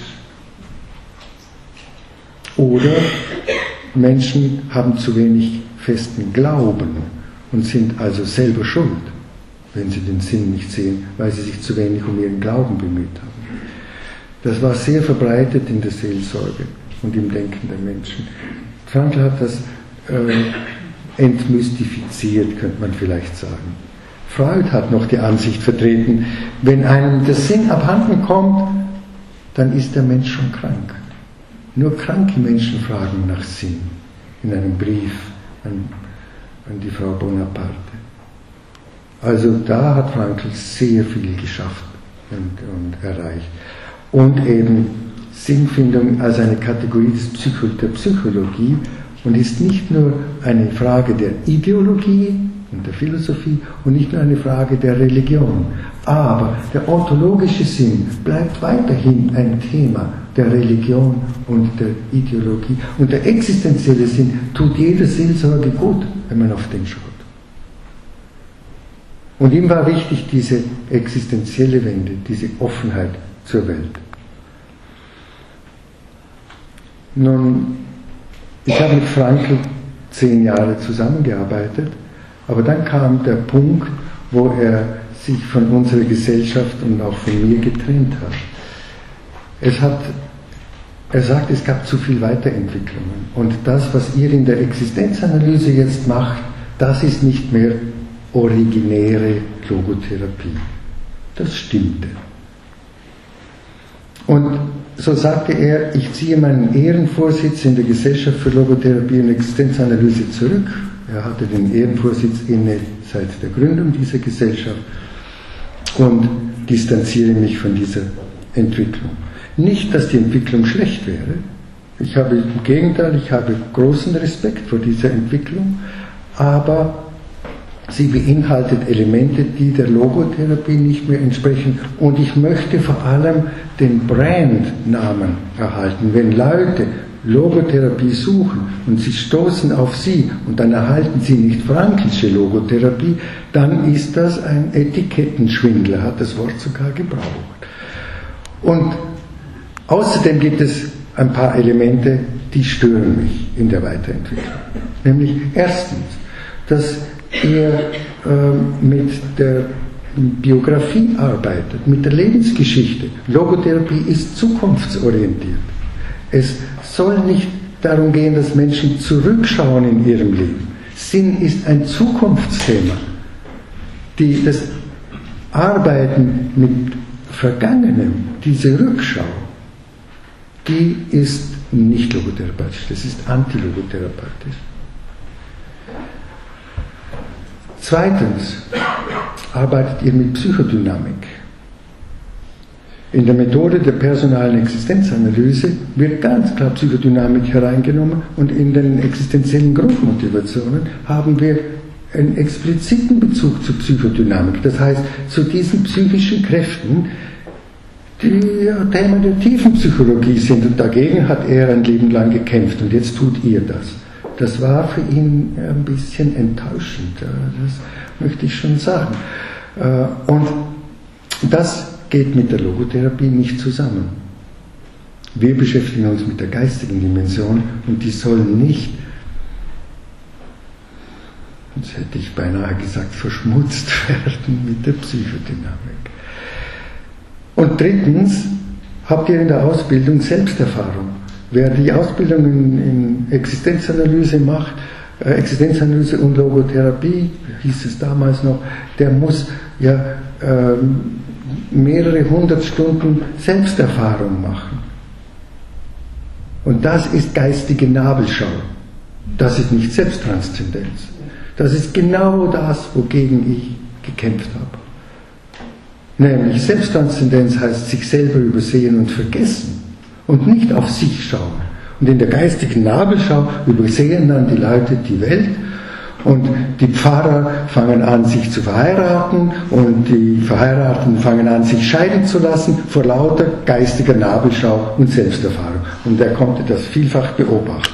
oder Menschen haben zu wenig festen Glauben und sind also selber schuld, wenn sie den Sinn nicht sehen, weil sie sich zu wenig um ihren Glauben bemüht haben. Das war sehr verbreitet in der Seelsorge und im Denken der Menschen. Frankl hat das äh, entmystifiziert, könnte man vielleicht sagen. Freud hat noch die Ansicht vertreten, wenn einem der Sinn abhanden kommt, dann ist der Mensch schon krank. Nur kranke Menschen fragen nach Sinn, in einem Brief an, an die Frau Bonaparte. Also da hat Frankl sehr viel geschafft und, und erreicht. Und eben Sinnfindung als eine Kategorie des Psycho, der Psychologie und ist nicht nur eine Frage der Ideologie und der Philosophie und nicht nur eine Frage der Religion. Aber der ontologische Sinn bleibt weiterhin ein Thema der Religion und der Ideologie. Und der existenzielle Sinn tut jeder Seelsorge gut, wenn man auf den schaut. Und ihm war wichtig diese existenzielle Wende, diese Offenheit zur Welt. Nun, ich habe mit Frankl zehn Jahre zusammengearbeitet, aber dann kam der Punkt, wo er sich von unserer Gesellschaft und auch von mir getrennt hat. Es hat, er sagt, es gab zu viel Weiterentwicklungen und das, was ihr in der Existenzanalyse jetzt macht, das ist nicht mehr originäre Logotherapie. Das stimmte. Und so sagte er, ich ziehe meinen Ehrenvorsitz in der Gesellschaft für Logotherapie und Existenzanalyse zurück. Er hatte den Ehrenvorsitz inne seit der Gründung dieser Gesellschaft und distanziere mich von dieser Entwicklung. Nicht, dass die Entwicklung schlecht wäre. Ich habe im Gegenteil, ich habe großen Respekt vor dieser Entwicklung, aber sie beinhaltet Elemente, die der Logotherapie nicht mehr entsprechen. Und ich möchte vor allem den Brandnamen erhalten. Wenn Leute Logotherapie suchen und sie stoßen auf sie und dann erhalten sie nicht frankische Logotherapie, dann ist das ein Etikettenschwindel, er hat das Wort sogar gebraucht. Und außerdem gibt es ein paar Elemente, die stören mich in der Weiterentwicklung. Nämlich erstens, dass er äh, mit der Biografie arbeitet, mit der Lebensgeschichte. Logotherapie ist zukunftsorientiert. Es soll nicht darum gehen, dass Menschen zurückschauen in ihrem Leben. Sinn ist ein Zukunftsthema. Die, das Arbeiten mit Vergangenem, diese Rückschau, die ist nicht logotherapeutisch, das ist antilogotherapeutisch. Zweitens arbeitet ihr mit Psychodynamik. In der Methode der personalen Existenzanalyse wird ganz klar Psychodynamik hereingenommen und in den existenziellen Grundmotivationen haben wir einen expliziten Bezug zur Psychodynamik. Das heißt, zu diesen psychischen Kräften, die ja Thema der Tiefenpsychologie sind, und dagegen hat er ein Leben lang gekämpft und jetzt tut ihr das. Das war für ihn ein bisschen enttäuschend, das möchte ich schon sagen. Und das geht mit der Logotherapie nicht zusammen. Wir beschäftigen uns mit der geistigen Dimension und die soll nicht, jetzt hätte ich beinahe gesagt, verschmutzt werden mit der Psychodynamik. Und drittens habt ihr in der Ausbildung Selbsterfahrung. Wer die Ausbildung in, in Existenzanalyse macht, äh, Existenzanalyse und Logotherapie, hieß es damals noch, der muss ja ähm, mehrere hundert Stunden Selbsterfahrung machen. Und das ist geistige Nabelschau. Das ist nicht Selbsttranszendenz. Das ist genau das, wogegen ich gekämpft habe. Nämlich Selbsttranszendenz heißt sich selber übersehen und vergessen und nicht auf sich schauen. Und in der geistigen Nabelschau übersehen dann die Leute die Welt und die Pfarrer fangen an, sich zu verheiraten und die Verheirateten fangen an, sich scheiden zu lassen vor lauter geistiger Nabelschau und Selbsterfahrung. Und er konnte das vielfach beobachten.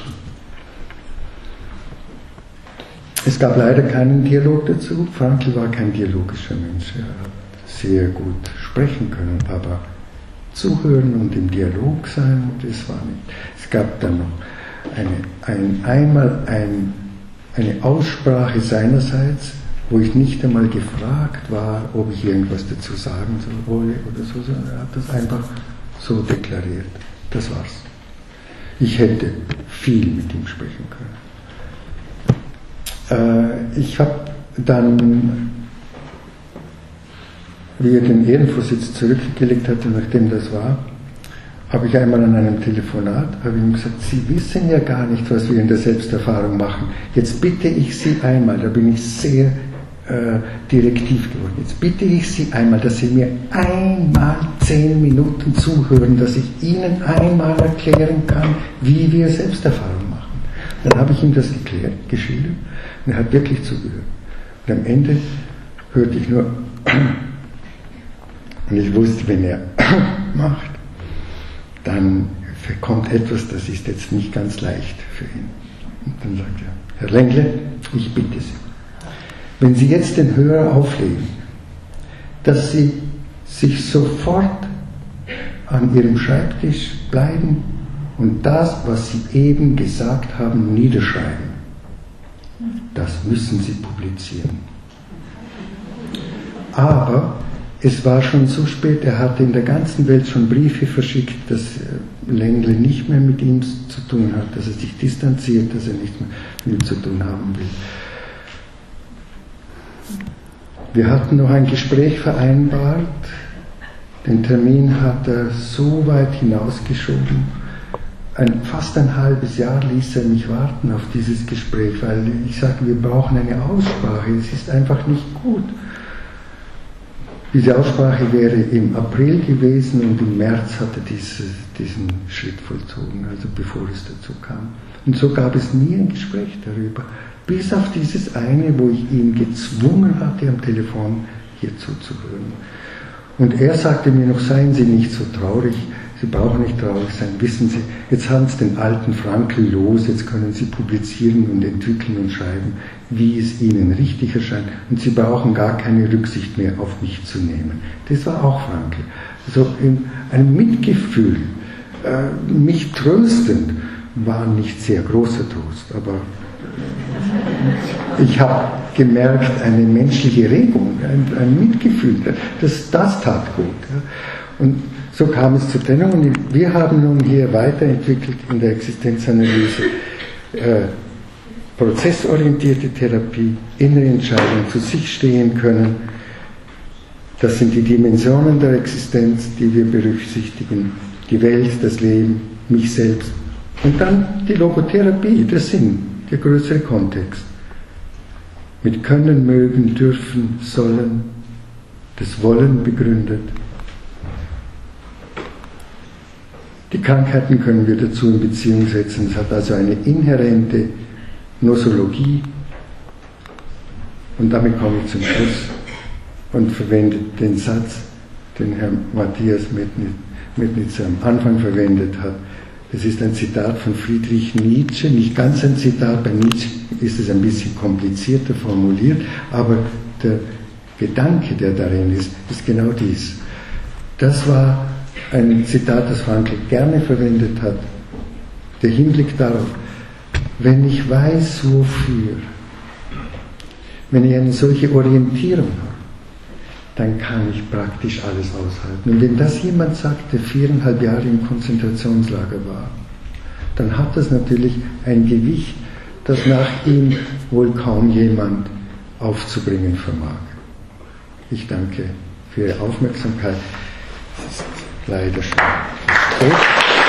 Es gab leider keinen Dialog dazu. Frankl war kein dialogischer Mensch. Er hat sehr gut sprechen können, aber zuhören und im Dialog sein, das war nicht. Es gab dann noch eine, ein, einmal ein, eine Aussprache seinerseits, wo ich nicht einmal gefragt war, ob ich irgendwas dazu sagen soll oder so, sondern er hat das einfach so deklariert. Das war's. Ich hätte viel mit ihm sprechen können. Äh, ich habe dann, wie er den Ehrenvorsitz zurückgelegt hatte, nachdem das war, habe ich einmal an einem Telefonat, habe ich ihm gesagt, Sie wissen ja gar nicht, was wir in der Selbsterfahrung machen. Jetzt bitte ich Sie einmal, da bin ich sehr äh, direktiv geworden, jetzt bitte ich Sie einmal, dass Sie mir einmal zehn Minuten zuhören, dass ich Ihnen einmal erklären kann, wie wir Selbsterfahrung machen. Dann habe ich ihm das geklärt, geschildert und er hat wirklich zugehört. Und am Ende hörte ich nur und ich wusste, wenn er macht, dann kommt etwas, das ist jetzt nicht ganz leicht für ihn. Und dann sagt er, Herr Lengle, ich bitte Sie, wenn Sie jetzt den Hörer auflegen, dass Sie sich sofort an Ihrem Schreibtisch bleiben und das, was Sie eben gesagt haben, niederschreiben. Das müssen Sie publizieren. Aber es war schon so spät, er hatte in der ganzen Welt schon Briefe verschickt, dass Lengle nicht mehr mit ihm zu tun hat, dass er sich distanziert, dass er nichts mehr mit ihm zu tun haben will. Wir hatten noch ein Gespräch vereinbart, den Termin hat er so weit hinausgeschoben, ein, fast ein halbes Jahr ließ er mich warten auf dieses Gespräch, weil ich sagte, wir brauchen eine Aussprache, es ist einfach nicht gut. Diese Aussprache wäre im April gewesen und im März hat er diese, diesen Schritt vollzogen, also bevor es dazu kam. Und so gab es nie ein Gespräch darüber, bis auf dieses eine, wo ich ihn gezwungen hatte, am Telefon hier zuzuhören. Und er sagte mir noch, seien Sie nicht so traurig, Sie brauchen nicht traurig sein, wissen Sie, jetzt haben Sie den alten Frankl los, jetzt können Sie publizieren und entwickeln und schreiben, wie es Ihnen richtig erscheint, und Sie brauchen gar keine Rücksicht mehr auf mich zu nehmen. Das war auch Frankl. Also ein Mitgefühl, äh, mich tröstend, war nicht sehr großer Trost, aber ich habe gemerkt, eine menschliche Regung, ein, ein Mitgefühl, das, das tat gut. Ja. Und so kam es zur Trennung und wir haben nun hier weiterentwickelt in der Existenzanalyse äh, prozessorientierte Therapie, innere Entscheidung, zu sich stehen können. Das sind die Dimensionen der Existenz, die wir berücksichtigen. Die Welt, das Leben, mich selbst. Und dann die Logotherapie, der Sinn, der größere Kontext. Mit können, mögen, dürfen, sollen, das Wollen begründet. Die Krankheiten können wir dazu in Beziehung setzen. Es hat also eine inhärente Nosologie. Und damit komme ich zum Schluss und verwende den Satz, den Herr Matthias Metnitzer am Anfang verwendet hat. Es ist ein Zitat von Friedrich Nietzsche, nicht ganz ein Zitat, bei Nietzsche ist es ein bisschen komplizierter formuliert, aber der Gedanke, der darin ist, ist genau dies. Das war ein Zitat, das Frankl gerne verwendet hat. Der Hinblick darauf, wenn ich weiß, wofür, wenn ich eine solche Orientierung habe, dann kann ich praktisch alles aushalten. Und wenn das jemand sagt, der viereinhalb Jahre im Konzentrationslager war, dann hat das natürlich ein Gewicht, das nach ihm wohl kaum jemand aufzubringen vermag. Ich danke für Ihre Aufmerksamkeit. Es ist leider schon spät.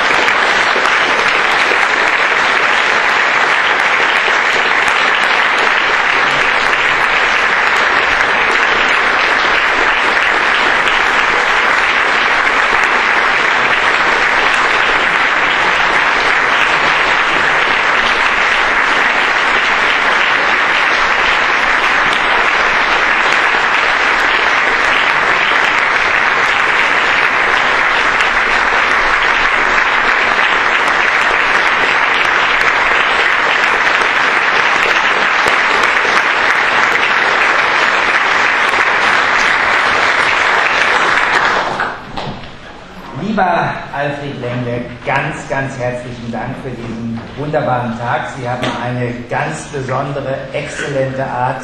Lieber Alfred Lengle, ganz, ganz herzlichen Dank für diesen wunderbaren Tag. Sie haben eine ganz besondere, exzellente Art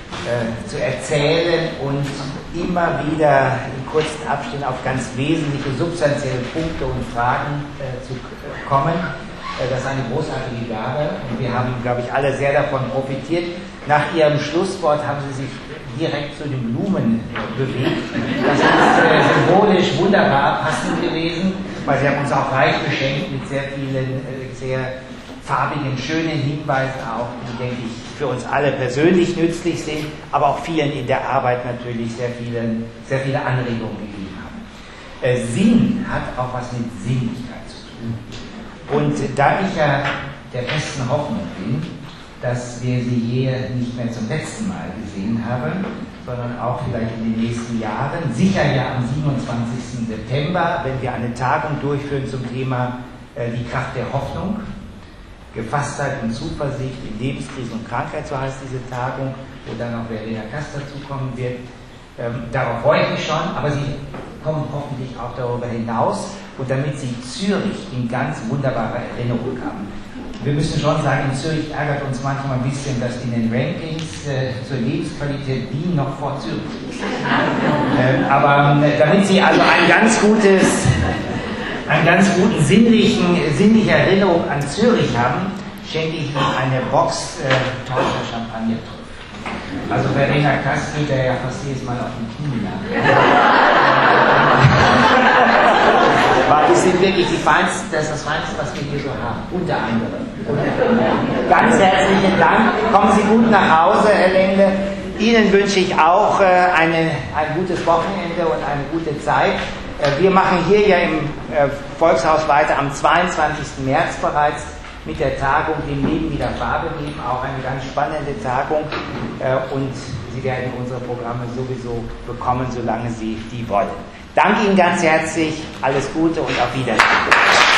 äh, zu erzählen und immer wieder in kurzen Abständen auf ganz wesentliche, substanzielle Punkte und Fragen äh, zu kommen. Äh, das ist eine großartige Gabe und wir haben, glaube ich, alle sehr davon profitiert. Nach Ihrem Schlusswort haben Sie sich direkt zu den Blumen bewegt. Das ist äh, symbolisch wunderbar passend gewesen, weil Sie haben uns auch reich beschenkt mit sehr vielen, äh, sehr farbigen, schönen Hinweisen auch, die, denke ich, für uns alle persönlich nützlich sind, aber auch vielen in der Arbeit natürlich sehr viele, sehr viele Anregungen gegeben haben. Äh, Sinn hat auch was mit Sinnlichkeit zu tun. Und da ich ja der festen Hoffnung bin, dass wir sie hier nicht mehr zum letzten Mal gesehen haben, sondern auch vielleicht in den nächsten Jahren, sicher ja am siebenundzwanzigsten September, wenn wir eine Tagung durchführen zum Thema äh, die Kraft der Hoffnung, Gefasstheit und Zuversicht in Lebenskrise und Krankheit, so heißt diese Tagung, wo dann auch Verena Kass dazukommen wird. Ähm, darauf freue ich mich schon, aber Sie kommen hoffentlich auch darüber hinaus und damit Sie Zürich in ganz wunderbarer Erinnerung haben. Wir müssen schon sagen, in Zürich ärgert uns manchmal ein bisschen, dass in den Rankings äh, zur Lebensqualität Wien noch vor Zürich ist. äh, aber äh, damit Sie also ein ganz gutes, einen ganz guten sinnlichen, sinnliche Erinnerung an Zürich haben, schenke ich Ihnen eine Box äh, Torte Champagner. Also Verena Kass geht ja fast jedes Mal auf den Knie nach. War ein bisschen wirklich die feinste, das ist das Feinste, was wir hier so haben, unter anderem. Ganz herzlichen Dank. Kommen Sie gut nach Hause, Herr Lengle. Ihnen wünsche ich auch äh, eine, ein gutes Wochenende und eine gute Zeit. Äh, wir machen hier ja im äh, Volkshaus weiter am zweiundzwanzigsten März bereits mit der Tagung Dem Leben wieder Farbe geben, auch eine ganz spannende Tagung. Äh, und Sie werden unsere Programme sowieso bekommen, solange Sie die wollen. Danke Ihnen ganz herzlich, alles Gute und auf Wiedersehen.